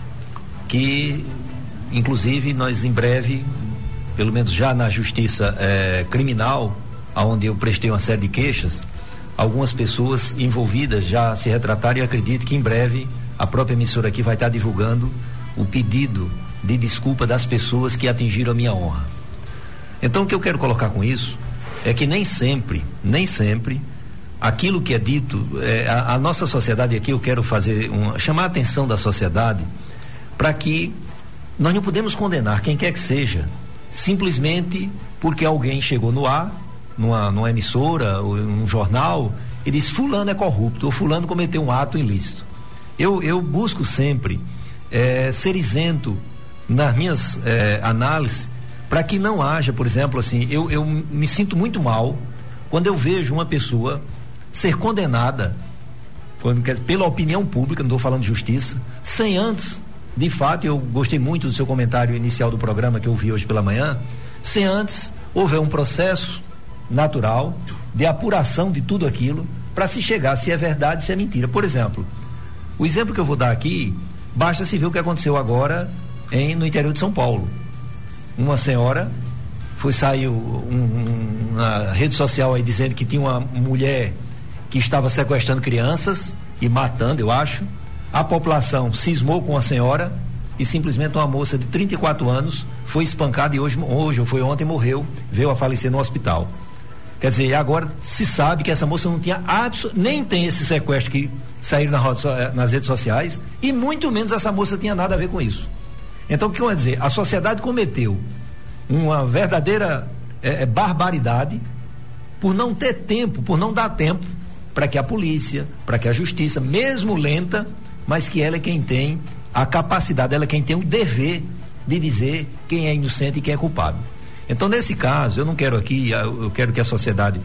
que, inclusive, nós em breve, pelo menos já na justiça eh, criminal, onde eu prestei uma série de queixas, algumas pessoas envolvidas já se retrataram e acredito que em breve a própria emissora aqui vai estar divulgando o pedido de desculpa das pessoas que atingiram a minha honra. Então o que eu quero colocar com isso é que nem sempre, nem sempre aquilo que é dito, é, a, a nossa sociedade aqui, eu quero fazer uma, chamar a atenção da sociedade para que nós não podemos condenar quem quer que seja simplesmente porque alguém chegou no ar, numa, numa emissora ou num jornal e disse fulano é corrupto ou fulano cometeu um ato ilícito. Eu, eu busco sempre é, ser isento nas minhas é, análises para que não haja, por exemplo, assim, eu, eu me sinto muito mal quando eu vejo uma pessoa ser condenada quando, pela opinião pública, não estou falando de justiça, sem antes, de fato, eu gostei muito do seu comentário inicial do programa que eu vi hoje pela manhã, sem antes houver um processo natural de apuração de tudo aquilo para se chegar se é verdade, se é mentira. Por exemplo, o exemplo que eu vou dar aqui, basta se ver o que aconteceu agora em, no interior de São Paulo. Uma senhora foi, saiu um, um, na rede social aí dizendo que tinha uma mulher que estava sequestrando crianças e matando, eu acho. A população cismou com a senhora e simplesmente uma moça de trinta e quatro anos foi espancada e hoje, hoje ou foi ontem, morreu, veio a falecer no hospital. Quer dizer, agora se sabe que essa moça não tinha abso- nem tem esse sequestro que saíram na roda, nas redes sociais, e muito menos essa moça tinha nada a ver com isso. Então o que eu vou dizer? A sociedade cometeu uma verdadeira é, é, barbaridade por não ter tempo, por não dar tempo para que a polícia, para que a justiça, mesmo lenta, mas que ela é quem tem a capacidade, ela é quem tem o dever de dizer quem é inocente e quem é culpado. Então, nesse caso, eu não quero aqui, eu quero que a sociedade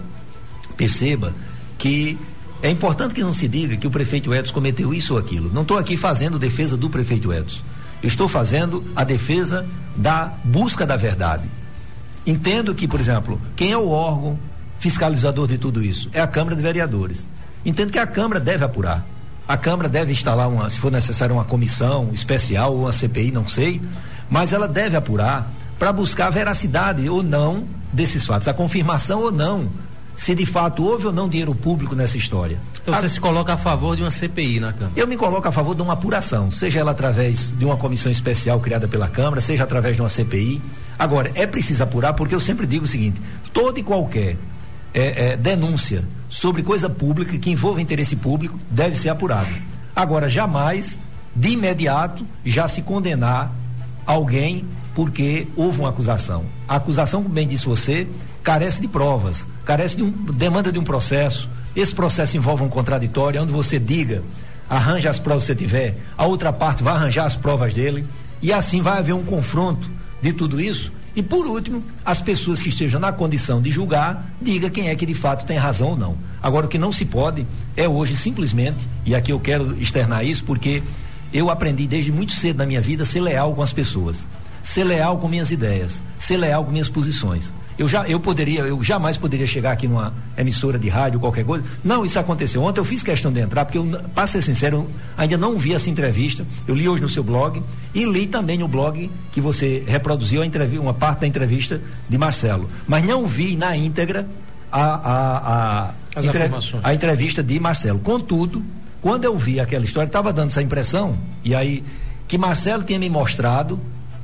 perceba que é importante que não se diga que o prefeito Edson cometeu isso ou aquilo. Não estou aqui fazendo defesa do prefeito Edson. Eu estou fazendo a defesa da busca da verdade. Entendo que, por exemplo, quem é o órgão fiscalizador de tudo isso? É a Câmara de Vereadores. Entendo que a Câmara deve apurar. A Câmara deve instalar, uma, se for necessário, uma comissão especial ou uma C P I, não sei, mas ela deve apurar para buscar a veracidade ou não desses fatos, a confirmação ou não, se de fato houve ou não dinheiro público nessa história. Então você a... se coloca a favor de uma C P I na Câmara? Eu me coloco a favor de uma apuração, seja ela através de uma comissão especial criada pela Câmara, seja através de uma C P I. Agora, é preciso apurar, porque eu sempre digo o seguinte: toda e qualquer é, é, denúncia sobre coisa pública que envolva interesse público deve ser apurada. Agora, jamais, de imediato, já se condenar alguém porque houve uma acusação. A acusação, como bem disse você, carece de provas, carece de um, demanda de um processo. Esse processo envolve um contraditório, onde você diga, arranja as provas que você tiver, a outra parte vai arranjar as provas dele, e assim vai haver um confronto de tudo isso. E por último, as pessoas que estejam na condição de julgar, diga quem é que de fato tem razão ou não. Agora, o que não se pode é hoje simplesmente, e aqui eu quero externar isso, porque eu aprendi desde muito cedo na minha vida a ser leal com as pessoas, ser leal com minhas ideias, ser leal com minhas posições. Eu já, eu poderia, eu jamais poderia chegar aqui numa emissora de rádio, qualquer coisa. Não, isso aconteceu ontem, eu fiz questão de entrar, porque eu, para ser sincero, eu ainda não vi essa entrevista. Eu li hoje no seu blog e li também no blog que você reproduziu a entrevista, uma parte da entrevista de Marcelo. Mas não vi na íntegra a, a, a, As entre, afirmações. a entrevista de Marcelo. Contudo, quando eu vi aquela história, estava dando essa impressão, e aí, que Marcelo tinha me mostrado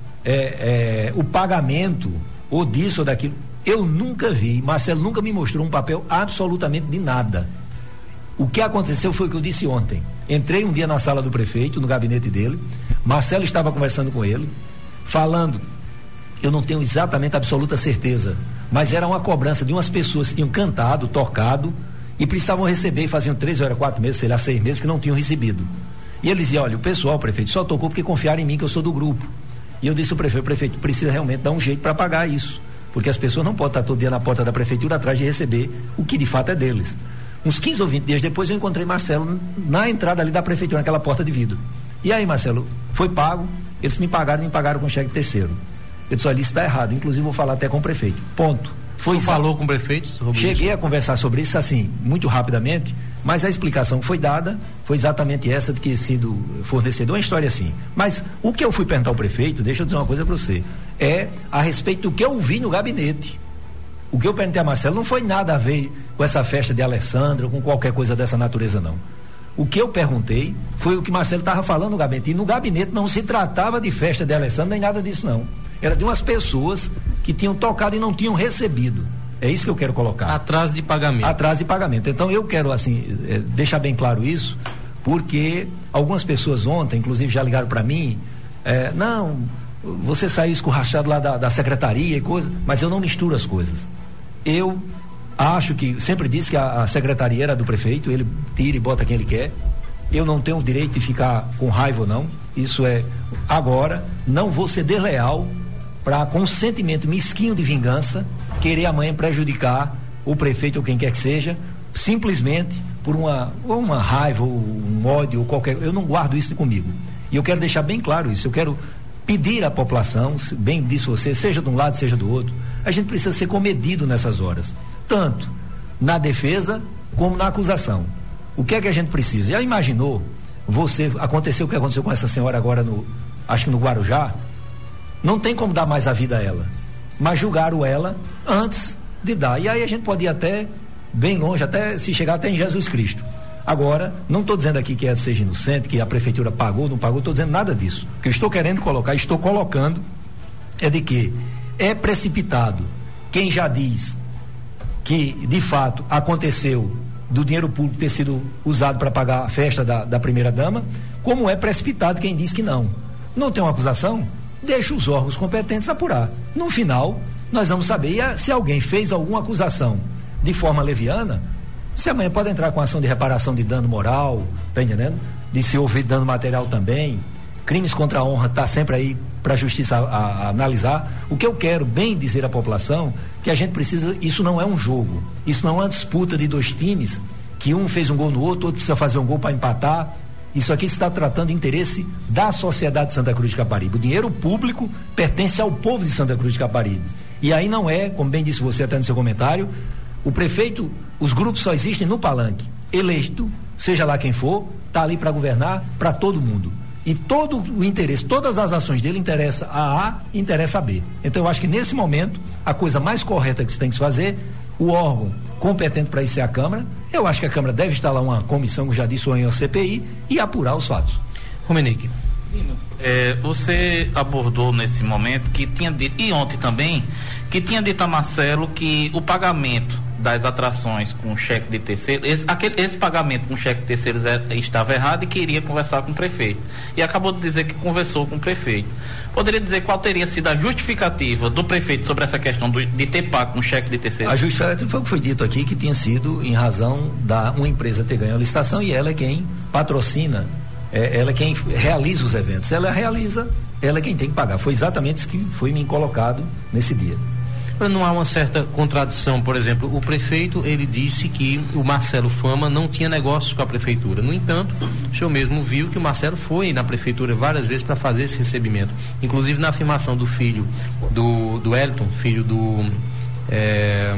é, é, o pagamento ou disso ou daquilo. Eu nunca vi, Marcelo nunca me mostrou um papel absolutamente de nada. O que aconteceu foi o que eu disse ontem. Entrei um dia na sala do prefeito, no gabinete dele, Marcelo estava conversando com ele, falando, eu não tenho exatamente absoluta certeza, mas era uma cobrança de umas pessoas que tinham cantado, tocado, e precisavam receber, e faziam três ou quatro meses, sei lá, seis meses, que não tinham recebido. E ele dizia, olha, o pessoal, prefeito, só tocou porque confiaram em mim, que eu sou do grupo. E eu disse ao prefeito, o prefeito precisa realmente dar um jeito para pagar isso, porque as pessoas não podem estar todo dia na porta da prefeitura atrás de receber o que de fato é deles. Uns quinze ou vinte dias depois eu encontrei Marcelo na entrada ali da prefeitura, naquela porta de vidro. E aí, Marcelo, foi pago, eles me pagaram, me pagaram com cheque terceiro. Eu disse, olha, isso está errado, inclusive vou falar até com o prefeito. Ponto. Foi Você falou com o prefeito sobre Cheguei isso? a conversar sobre isso assim, muito rapidamente, mas a explicação foi dada, foi exatamente essa de que sido fornecedor, uma história assim. Mas o que eu fui perguntar ao prefeito, deixa eu dizer uma coisa para você, é a respeito do que eu vi no gabinete. O que eu perguntei a Marcelo não foi nada a ver com essa festa de Alessandra, com qualquer coisa dessa natureza, não. O que eu perguntei foi o que Marcelo estava falando no gabinete, e no gabinete não se tratava de festa de Alessandra, nem nada disso, não. Era de umas pessoas que tinham tocado e não tinham recebido. É isso que eu quero colocar. Atraso de pagamento. Atraso de pagamento. Então eu quero, assim, é, deixar bem claro isso, porque algumas pessoas ontem, inclusive, já ligaram para mim, é, não, você saiu escorrachado lá da, da secretaria e coisa, mas eu não misturo as coisas. Eu acho que, sempre disse que a, a secretaria era do prefeito, ele tira e bota quem ele quer. Eu não tenho o direito de ficar com raiva ou não. Isso é, agora, não vou ser desleal para, com um sentimento mesquinho de vingança, querer amanhã prejudicar o prefeito ou quem quer que seja, simplesmente por uma, ou uma raiva, ou um ódio, ou qualquer. Eu não guardo isso comigo. E eu quero deixar bem claro isso. Eu quero pedir à população, bem disse você, seja de um lado, seja do outro, a gente precisa ser comedido nessas horas, tanto na defesa como na acusação. O que é que a gente precisa? Já imaginou? Você, aconteceu o que aconteceu com essa senhora agora no, acho que no Guarujá, não tem como dar mais a vida a ela, mas julgaram ela antes de dar, e aí a gente pode ir até bem longe, até se chegar até em Jesus Cristo. Agora, não estou dizendo aqui que é seja inocente, que a prefeitura pagou, não pagou, estou dizendo nada disso. O que eu estou querendo colocar, estou colocando, é de que é precipitado quem já diz que de fato aconteceu do dinheiro público ter sido usado para pagar a festa da, da primeira dama, como é precipitado quem diz que não. Não tem uma acusação? Deixa os órgãos competentes apurar. No final, nós vamos saber. E a, se alguém fez alguma acusação de forma leviana, você amanhã pode entrar com ação de reparação de dano moral, tá entendendo? De se houver dano material também. Crimes contra a honra está sempre aí para a justiça a, a, a analisar. O que eu quero bem dizer à população, que a gente precisa, isso não é um jogo, isso não é uma disputa de dois times, que um fez um gol no outro, outro precisa fazer um gol para empatar. Isso aqui se está tratando de interesse da sociedade de Santa Cruz de Caparibe. O dinheiro público pertence ao povo de Santa Cruz de Caparibe. E aí não é, como bem disse você até no seu comentário, o prefeito, os grupos só existem no palanque. Eleito, seja lá quem for, está ali para governar para todo mundo. E todo o interesse, todas as ações dele interessa a A, interessa a B. Então eu acho que nesse momento, a coisa mais correta que se tem que fazer, o órgão competente para isso é a Câmara. Eu acho que a Câmara deve instalar uma comissão, como já disse, ou em uma C P I, e apurar os fatos. Romenique. É, você abordou nesse momento que tinha dito, e ontem também, que tinha dito a Marcelo que o pagamento das atrações com cheque de terceiro, esse, aquele, esse pagamento com cheque de terceiros é, estava errado e queria conversar com o prefeito. E acabou de dizer que conversou com o prefeito. Poderia dizer qual teria sido a justificativa do prefeito sobre essa questão do, de ter pago com cheque de terceiro? A justificativa foi o que foi dito aqui, que tinha sido em razão da uma empresa ter ganho a licitação e ela é quem patrocina, é, ela é quem realiza os eventos. Ela realiza, ela é quem tem que pagar. Foi exatamente isso que foi me colocado nesse dia. Não há uma certa contradição, por exemplo, o prefeito, ele disse que o Marcelo Fama não tinha negócio com a prefeitura. No entanto, o senhor mesmo viu que o Marcelo foi na prefeitura várias vezes para fazer esse recebimento. Inclusive na afirmação do filho do, do Elton, filho do é,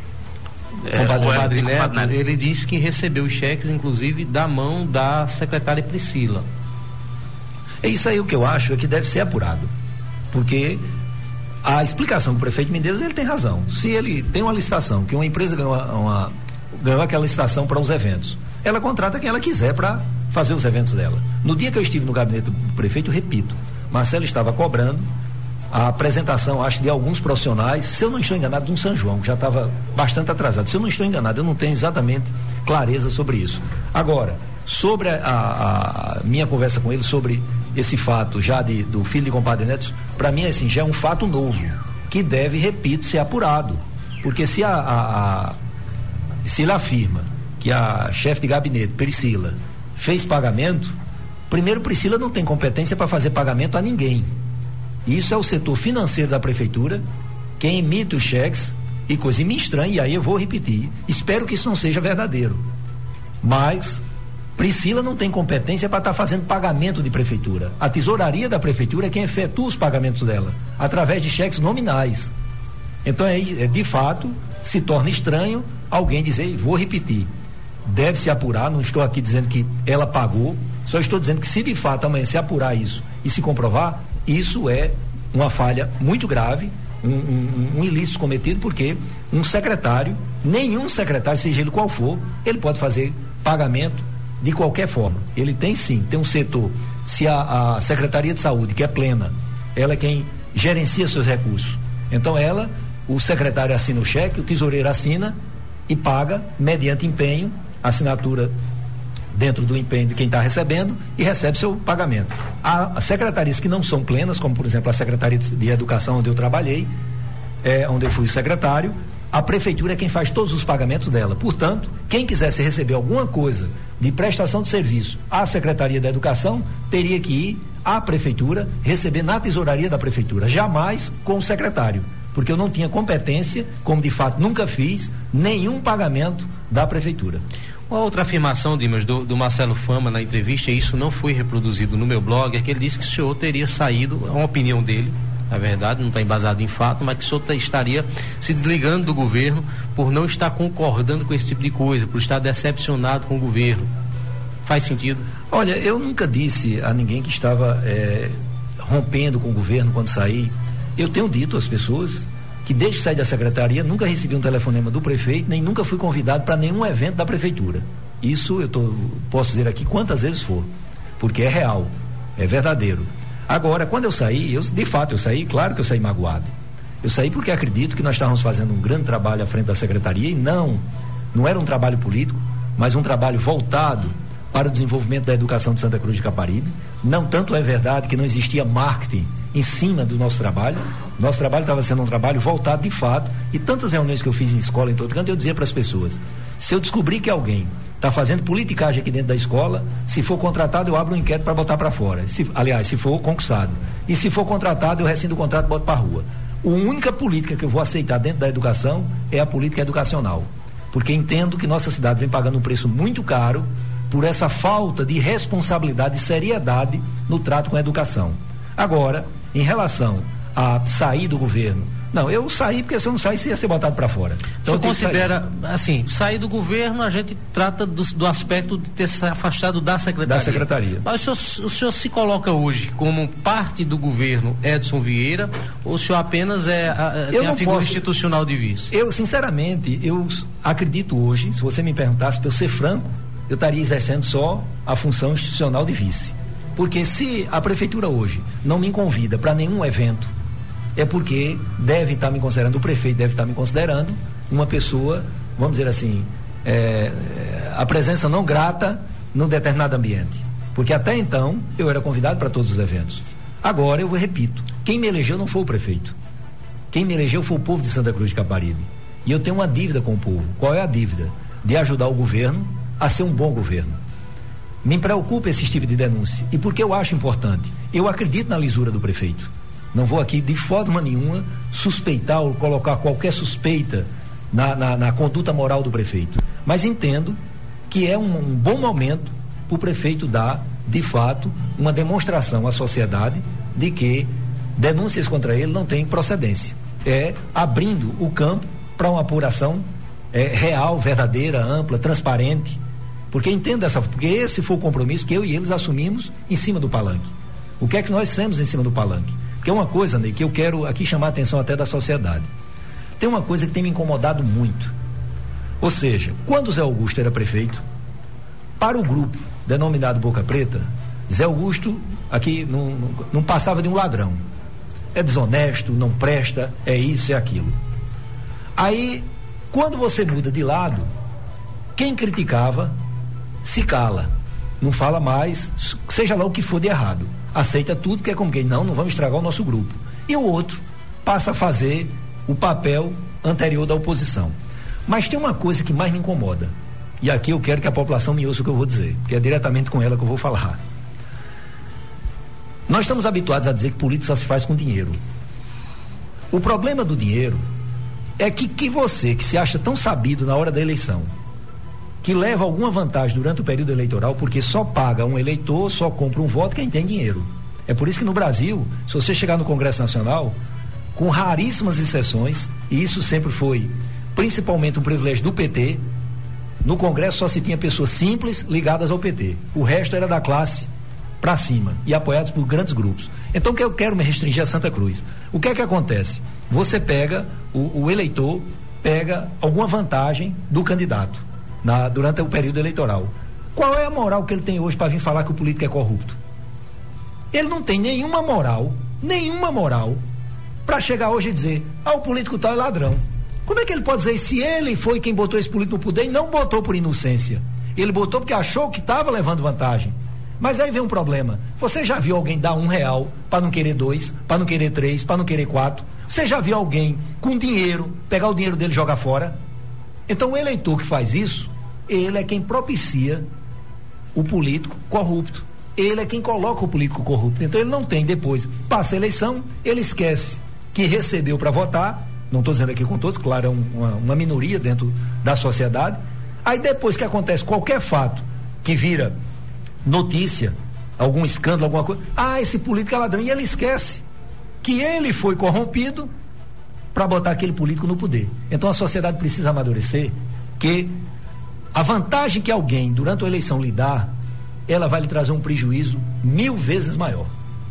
é, compadre, o Padre Neto, Neto, ele disse que recebeu os cheques, inclusive, da mão da secretária Priscila. É isso aí o que eu acho é que deve ser apurado, porque a explicação do prefeito Medeiros, ele tem razão. Se ele tem uma licitação, que uma empresa ganhou, uma, ganhou aquela licitação para os eventos, ela contrata quem ela quiser para fazer os eventos dela. No dia que eu estive no gabinete do prefeito, repito, Marcelo estava cobrando a apresentação, acho, de alguns profissionais, se eu não estou enganado, de um São João, que já estava bastante atrasado. Se eu não estou enganado, eu não tenho exatamente clareza sobre isso. Agora, sobre a, a, a minha conversa com ele sobre esse fato já de, do filho de compadre Neto, para mim, assim, já é um fato novo, que deve, repito, ser apurado. Porque se a, a, a se ele afirma que a chefe de gabinete, Priscila, fez pagamento, primeiro, Priscila não tem competência para fazer pagamento a ninguém. Isso é o setor financeiro da prefeitura, quem emite os cheques e coisa. E me estranha, e aí eu vou repetir, espero que isso não seja verdadeiro, mas Priscila não tem competência para estar tá fazendo pagamento de prefeitura. A tesouraria da prefeitura é quem efetua os pagamentos dela, através de cheques nominais. Então, é, é, de fato, se torna estranho alguém dizer, vou repetir, deve se apurar, não estou aqui dizendo que ela pagou, só estou dizendo que se de fato amanhã se apurar isso e se comprovar, isso é uma falha muito grave, um, um, um ilícito cometido, porque um secretário, nenhum secretário, seja ele qual for, ele pode fazer pagamento de qualquer forma. Ele tem sim, tem um setor. Se a, a Secretaria de Saúde, que é plena, ela é quem gerencia seus recursos. Então ela, o secretário assina o cheque, o tesoureiro assina e paga mediante empenho, assinatura dentro do empenho de quem está recebendo e recebe seu pagamento. Há secretarias que não são plenas, como por exemplo a Secretaria de Educação, onde eu trabalhei, é, onde eu fui o secretário, a prefeitura é quem faz todos os pagamentos dela. Portanto, quem quisesse receber alguma coisa de prestação de serviço à Secretaria da Educação, teria que ir à prefeitura, receber na tesouraria da prefeitura, jamais com o secretário, porque eu não tinha competência, como de fato nunca fiz, nenhum pagamento da prefeitura. Uma outra afirmação, Dimas, do, do Marcelo Fama na entrevista, e isso não foi reproduzido no meu blog, é que ele disse que o senhor teria saído, é uma opinião dele, na verdade, não está embasado em fato, mas que o senhor estaria se desligando do governo por não estar concordando com esse tipo de coisa, por estar decepcionado com o governo. Faz sentido? Olha, eu nunca disse a ninguém que estava é, rompendo com o governo quando saí. Eu tenho dito às pessoas que desde que saí da secretaria nunca recebi um telefonema do prefeito, nem nunca fui convidado para nenhum evento da prefeitura. Isso eu tô, posso dizer aqui quantas vezes for, porque é real, é verdadeiro. Agora, quando eu saí, eu, de fato eu saí, claro que eu saí magoado. Eu saí porque acredito que nós estávamos fazendo um grande trabalho à frente da secretaria e não, não era um trabalho político, mas um trabalho voltado para o desenvolvimento da educação de Santa Cruz de Caparibe. Não tanto é verdade que não existia marketing em cima do nosso trabalho. Nosso trabalho estava sendo um trabalho voltado de fato, e tantas reuniões que eu fiz em escola, em todo canto, eu dizia para as pessoas, se eu descobrir que alguém está fazendo politicagem aqui dentro da escola, se for contratado eu abro um inquérito para botar para fora, se, aliás, se for concursado, e se for contratado eu rescindo o contrato e boto para a rua. A única política que eu vou aceitar dentro da educação é a política educacional, porque entendo que nossa cidade vem pagando um preço muito caro por essa falta de responsabilidade e seriedade no trato com a educação. Agora, em relação a sair do governo, não, eu saí porque se eu não saísse ia ser botado para fora. Então, o senhor considera, assim, sair do governo, a gente trata do, do aspecto de ter se afastado da secretaria. Da secretaria. Mas o senhor, o senhor se coloca hoje como parte do governo Edson Vieira, ou o senhor apenas é a, tem a figura posso, institucional de vice? Eu, sinceramente, eu acredito hoje, se você me perguntasse, para eu ser franco, eu estaria exercendo só a função institucional de vice. Porque se a prefeitura hoje não me convida para nenhum evento, é porque deve estar me considerando, o prefeito deve estar me considerando uma pessoa vamos dizer assim, é, a presença não grata num determinado ambiente. Porque até então eu era convidado para todos os eventos. Agora eu repito, quem me elegeu não foi o prefeito. Quem me elegeu foi o povo de Santa Cruz de Caparibe. E eu tenho uma dívida com o povo. Qual é a dívida? De ajudar o governo a ser um bom governo. Me preocupa esse tipo de denúncia. E por que eu acho importante? Eu acredito na lisura do prefeito. Não vou aqui de forma nenhuma suspeitar ou colocar qualquer suspeita na, na, na conduta moral do prefeito. Mas entendo que é um, um bom momento para o prefeito dar, de fato, uma demonstração à sociedade de que denúncias contra ele não têm procedência. É abrindo o campo para uma apuração é, real, verdadeira, ampla, transparente. Porque entendo essa, porque esse foi o compromisso que eu e eles assumimos em cima do palanque. O que é que nós fizemos em cima do palanque? Porque é uma coisa, Ney, que eu quero aqui chamar a atenção até da sociedade. Tem uma coisa que tem me incomodado muito. Ou seja, quando o Zé Augusto era prefeito, para o grupo denominado Boca Preta, Zé Augusto aqui não, não, não passava de um ladrão. É desonesto, não presta, é isso, é aquilo. Aí, quando você muda de lado, quem criticava se cala, não fala mais, seja lá o que for de errado, aceita tudo, porque é como quem, não, não vamos estragar o nosso grupo. E o outro passa a fazer o papel anterior da oposição. Mas tem uma coisa que mais me incomoda, e aqui eu quero que a população me ouça o que eu vou dizer, porque é diretamente com ela que eu vou falar. Nós estamos habituados a dizer que política só se faz com dinheiro. O problema do dinheiro é que, que você, que se acha tão sabido na hora da eleição, que leva alguma vantagem durante o período eleitoral, porque só paga um eleitor, só compra um voto quem tem dinheiro. É por isso que no Brasil, se você chegar no Congresso Nacional, com raríssimas exceções, e isso sempre foi principalmente um privilégio do P T, no Congresso só se tinha pessoas simples ligadas ao P T. O resto era da classe para cima e apoiados por grandes grupos. Então, que eu quero me restringir a Santa Cruz. O que é que acontece? Você pega, o, o eleitor pega alguma vantagem do candidato na, durante o período eleitoral. Qual é a moral que ele tem hoje para vir falar que o político é corrupto? Ele não tem nenhuma moral, nenhuma moral, para chegar hoje e dizer, ah, o político tal é ladrão. Como é que ele pode dizer, se ele foi quem botou esse político no poder e não botou por inocência? Ele botou porque achou que estava levando vantagem. Mas aí vem um problema. Você já viu alguém dar um real para não querer dois, para não querer três, para não querer quatro? Você já viu alguém com dinheiro, pegar o dinheiro dele e jogar fora? Então o eleitor que faz isso, ele é quem propicia o político corrupto. Ele é quem coloca o político corrupto. Então ele não tem depois, passa a eleição, ele esquece que recebeu para votar, não estou dizendo aqui com todos, claro, é um, uma, uma minoria dentro da sociedade. Aí depois que acontece qualquer fato que vira notícia, algum escândalo, alguma coisa, ah, esse político é ladrão, e ele esquece que ele foi corrompido para botar aquele político no poder. Então a sociedade precisa amadurecer que a vantagem que alguém durante a eleição lhe dá, ela vai lhe trazer um prejuízo mil vezes maior.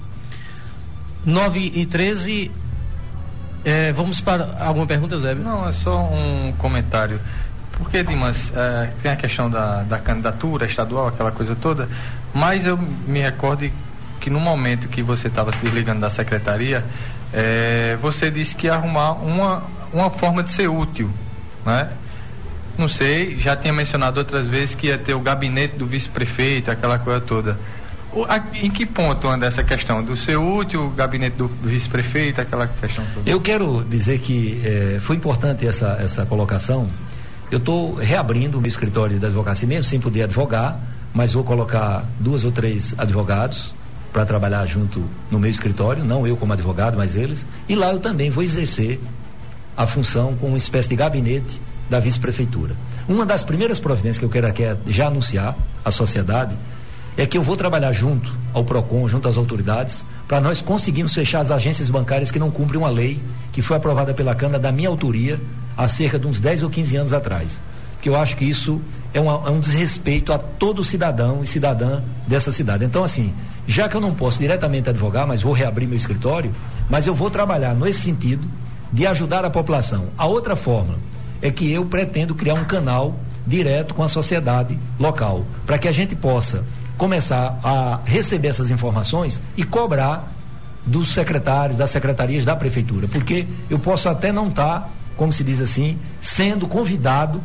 nove e treze, é, vamos para alguma pergunta, Zé? Não, é só um comentário. Porque, Dimas, é, tem a questão da, da candidatura estadual, aquela coisa toda, mas eu me recordo que no momento que você estava se desligando da secretaria, é, você disse que ia arrumar uma, uma forma de ser útil, né? Não sei, já tinha mencionado outras vezes que ia ter o gabinete do vice-prefeito, aquela coisa toda. O, a, em que ponto anda essa questão do ser útil, o gabinete do, do vice-prefeito, aquela questão toda? Eu quero dizer que é, foi importante essa, essa colocação. Eu estou reabrindo o meu escritório de advocacia, mesmo sem poder advogar, mas vou colocar duas ou três advogados para trabalhar junto no meu escritório, não eu como advogado, mas eles, e lá eu também vou exercer a função com uma espécie de gabinete da vice-prefeitura. Uma das primeiras providências que eu quero aqui já anunciar à sociedade é que eu vou trabalhar junto ao PROCON, junto às autoridades, para nós conseguirmos fechar as agências bancárias que não cumprem uma lei que foi aprovada pela Câmara da minha autoria há cerca de uns dez ou quinze anos atrás. Que eu acho que isso é, uma, é um desrespeito a todo cidadão e cidadã dessa cidade. Então, assim, já que eu não posso diretamente advogar, mas vou reabrir meu escritório, mas eu vou trabalhar nesse sentido de ajudar a população. A outra forma é que eu pretendo criar um canal direto com a sociedade local, para que a gente possa começar a receber essas informações e cobrar dos secretários, das secretarias da prefeitura, porque eu posso até não estar, como se diz assim, sendo convidado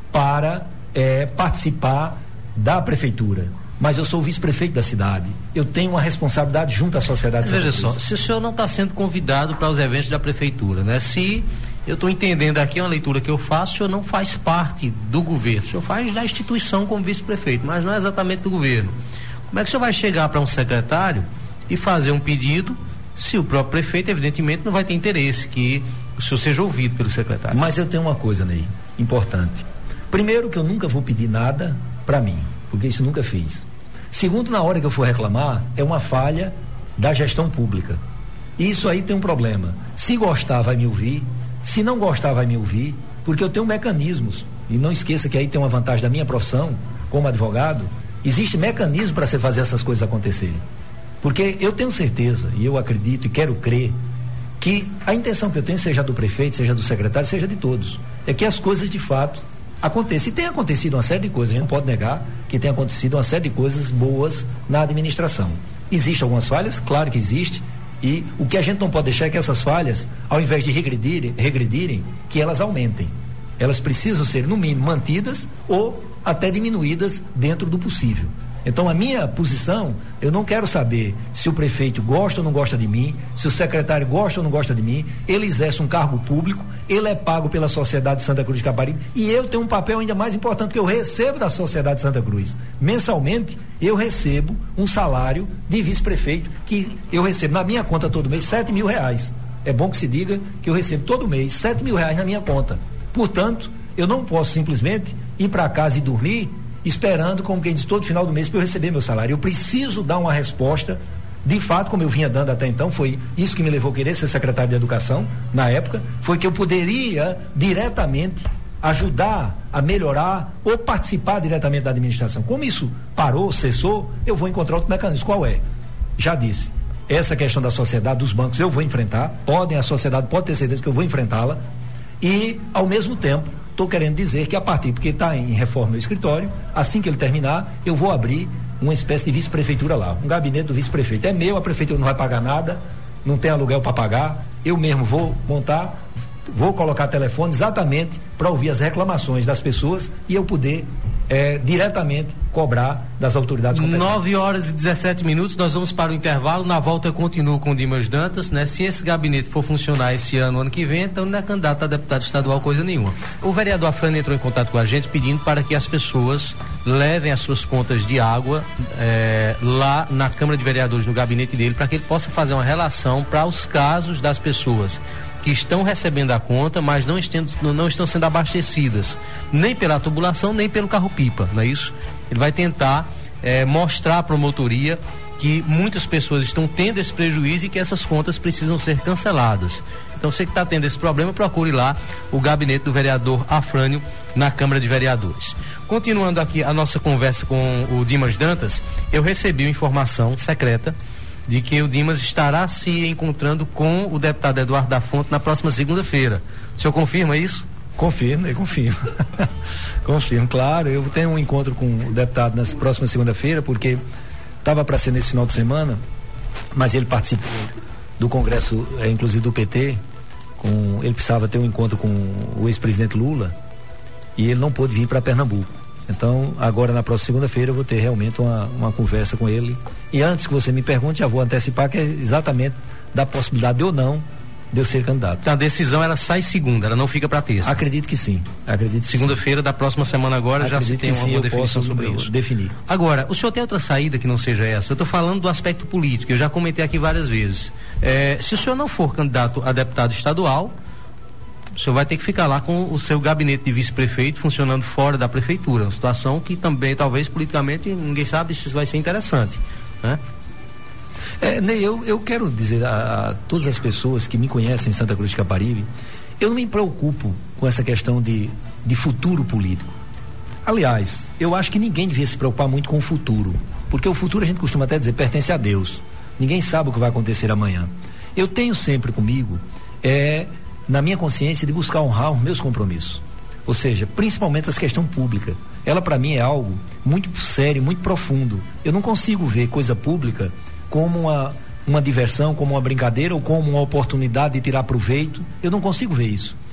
para é, participar da prefeitura. Mas eu sou o vice-prefeito da cidade. Eu tenho uma responsabilidade junto à sociedade. Veja só, se o senhor não está sendo convidado para os eventos da prefeitura, né? Se eu estou entendendo aqui uma leitura que eu faço, o senhor não faz parte do governo, o senhor faz da instituição como vice-prefeito, mas não é exatamente do governo. Como é que o senhor vai chegar para um secretário e fazer um pedido se o próprio prefeito, evidentemente, não vai ter interesse que o senhor seja ouvido pelo secretário? Mas eu tenho uma coisa, Ney, importante. Primeiro, que eu nunca vou pedir nada para mim, porque isso nunca fiz. Segundo, na hora que eu for reclamar, é uma falha da gestão pública. E isso aí tem um problema. Se gostar, vai me ouvir. Se não gostar, vai me ouvir. Porque eu tenho mecanismos. E não esqueça que aí tem uma vantagem da minha profissão, como advogado. Existe mecanismo para você fazer essas coisas acontecerem. Porque eu tenho certeza, e eu acredito e quero crer, que a intenção que eu tenho, seja do prefeito, seja do secretário, seja de todos, é que as coisas de fato aconteça. E tem acontecido uma série de coisas, a gente não pode negar que tem acontecido uma série de coisas boas na administração. Existem algumas falhas? Claro que existe, e o que a gente não pode deixar é que essas falhas, ao invés de regredirem, regredirem, que elas aumentem. Elas precisam ser, no mínimo, mantidas ou até diminuídas dentro do possível. Então, a minha posição, eu não quero saber se o prefeito gosta ou não gosta de mim, se o secretário gosta ou não gosta de mim. Ele exerce um cargo público, ele é pago pela Sociedade de Santa Cruz de Caparibe, e eu tenho um papel ainda mais importante, que eu recebo da Sociedade de Santa Cruz. Mensalmente, eu recebo um salário de vice-prefeito, que eu recebo na minha conta todo mês sete mil reais. É bom que se diga que eu recebo todo mês sete mil reais na minha conta. Portanto, eu não posso simplesmente ir para casa e dormir esperando, como quem diz, todo final do mês para eu receber meu salário. Eu preciso dar uma resposta, de fato, como eu vinha dando até então. Foi isso que me levou a querer ser secretário de Educação na época, foi que eu poderia diretamente ajudar a melhorar ou participar diretamente da administração. Como isso parou, cessou, eu vou encontrar outro mecanismo. Qual é? Já disse, essa questão da sociedade, dos bancos, eu vou enfrentar. Podem, a sociedade pode ter certeza que eu vou enfrentá-la, e ao mesmo tempo estou querendo dizer que a partir, porque está em reforma no escritório, assim que ele terminar, eu vou abrir uma espécie de vice-prefeitura lá, um gabinete do vice-prefeito. É meu, a prefeitura não vai pagar nada, não tem aluguel para pagar, eu mesmo vou montar, vou colocar telefone exatamente para ouvir as reclamações das pessoas e eu poder é, diretamente cobrar das autoridades competentes. nove horas e dezessete minutos, nós vamos para o intervalo. Na volta eu continuo com o Dimas Dantas, né? Se esse gabinete for funcionar esse ano, ano que vem, então não é candidato a deputado estadual coisa nenhuma. O vereador Afrânio entrou em contato com a gente pedindo para que as pessoas levem as suas contas de água é, lá na Câmara de Vereadores, no gabinete dele, para que ele possa fazer uma relação para os casos das pessoas que estão recebendo a conta, mas não estão, não estão sendo abastecidas, nem pela tubulação, nem pelo carro-pipa, não é isso? Ele vai tentar é, mostrar à promotoria que muitas pessoas estão tendo esse prejuízo e que essas contas precisam ser canceladas. Então, você que está tendo esse problema, procure lá o gabinete do vereador Afrânio na Câmara de Vereadores. Continuando aqui a nossa conversa com o Dimas Dantas, eu recebi uma informação secreta de que o Dimas estará se encontrando com o deputado Eduardo da Fonte na próxima segunda-feira. O senhor confirma isso? Confirmo, eu confirmo. Confirmo, claro. Eu tenho um encontro com o deputado na próxima segunda-feira, porque estava para ser nesse final de semana, mas ele participou do congresso, é, inclusive do P T, com, ele precisava ter um encontro com o ex-presidente Lula, e ele não pôde vir para Pernambuco. Então, agora na próxima segunda-feira eu vou ter realmente uma, uma conversa com ele. E antes que você me pergunte, já vou antecipar que é exatamente da possibilidade ou não de eu ser candidato. Então, a decisão ela sai segunda, ela não fica para terça. Acredito que sim. Acredito que segunda-feira da próxima semana agora acredito já se tem uma, sim, uma definição sobre isso. Definir. Agora, o senhor tem outra saída que não seja essa? Eu estou falando do aspecto político, eu já comentei aqui várias vezes. É, se o senhor não for candidato a deputado estadual, o senhor vai ter que ficar lá com o seu gabinete de vice-prefeito funcionando fora da prefeitura, uma situação que também, talvez, politicamente, ninguém sabe se vai ser interessante, né? É, Ney, eu, eu quero dizer a, a todas as pessoas que me conhecem em Santa Cruz de Caparibe, eu não me preocupo com essa questão de, de futuro político. Aliás, eu acho que ninguém devia se preocupar muito com o futuro, porque o futuro, a gente costuma até dizer, pertence a Deus. Ninguém sabe o que vai acontecer amanhã. Eu tenho sempre comigo, é... na minha consciência, de buscar honrar os meus compromissos, ou seja, principalmente essa questão pública. Ela para mim é algo muito sério, muito profundo. Eu não consigo ver coisa pública como uma, uma diversão, como uma brincadeira ou como uma oportunidade de tirar proveito. Eu não consigo ver isso.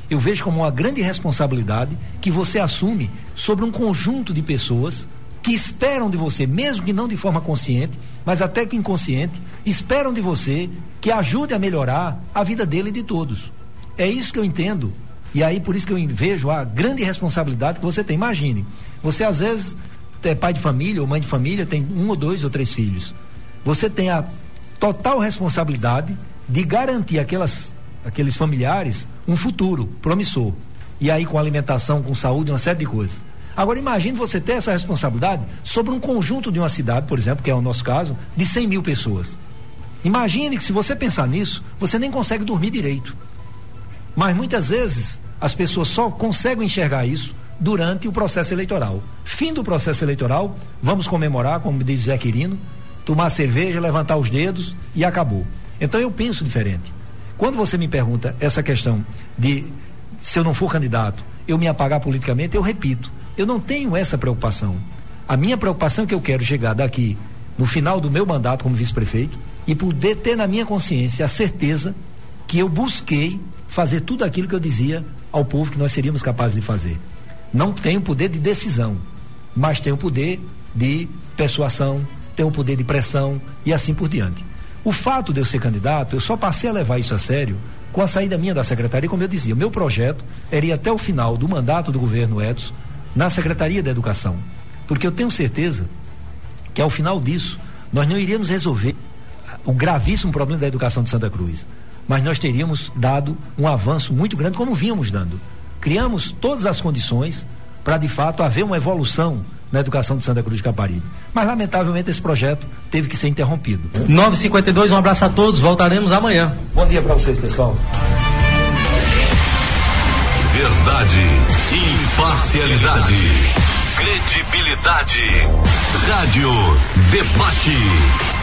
eu vejo como uma grande responsabilidade que você assume sobre um conjunto de pessoas que esperam de você, mesmo que não de forma consciente, mas até que inconsciente, esperam de você que ajude a melhorar a vida dele e de todos. É isso que eu entendo, e aí por isso que eu vejo a grande responsabilidade que você tem. Imagine, você às vezes é pai de família ou mãe de família, tem um ou dois ou três filhos. Você tem a total responsabilidade de garantir aquelas, aqueles familiares um futuro promissor. E aí com alimentação, com saúde, uma série de coisas. Agora imagine você ter essa responsabilidade sobre um conjunto de uma cidade, por exemplo, que é o nosso caso, de cem mil pessoas. Imagine que se você pensar nisso, você nem consegue dormir direito. Mas muitas vezes as pessoas só conseguem enxergar isso durante o processo eleitoral. Fim do processo eleitoral, vamos comemorar, como diz Zé Quirino, tomar cerveja, levantar os dedos e acabou. Então eu penso diferente. Quando você me pergunta essa questão de se eu não for candidato, eu me apagar politicamente, eu repito, eu não tenho essa preocupação. A minha preocupação é que eu quero chegar daqui no final do meu mandato como vice-prefeito e poder ter na minha consciência a certeza que eu busquei fazer tudo aquilo que eu dizia ao povo que nós seríamos capazes de fazer. Não tenho poder de decisão, mas tenho poder de persuasão, tenho poder de pressão e assim por diante. O fato de eu ser candidato, eu só passei a levar isso a sério com a saída minha da secretaria. Como eu dizia, o meu projeto era ir até o final do mandato do governo Edson na Secretaria da Educação, porque eu tenho certeza que ao final disso nós não iríamos resolver o gravíssimo problema da educação de Santa Cruz, mas nós teríamos dado um avanço muito grande, como vínhamos dando. Criamos todas as condições para de fato haver uma evolução na educação de Santa Cruz de Caparibe, mas lamentavelmente esse projeto teve que ser interrompido. nove e cinquenta e dois, um abraço a todos, voltaremos amanhã. Bom dia para vocês, pessoal. Verdade, imparcialidade, credibilidade. Rádio Debate.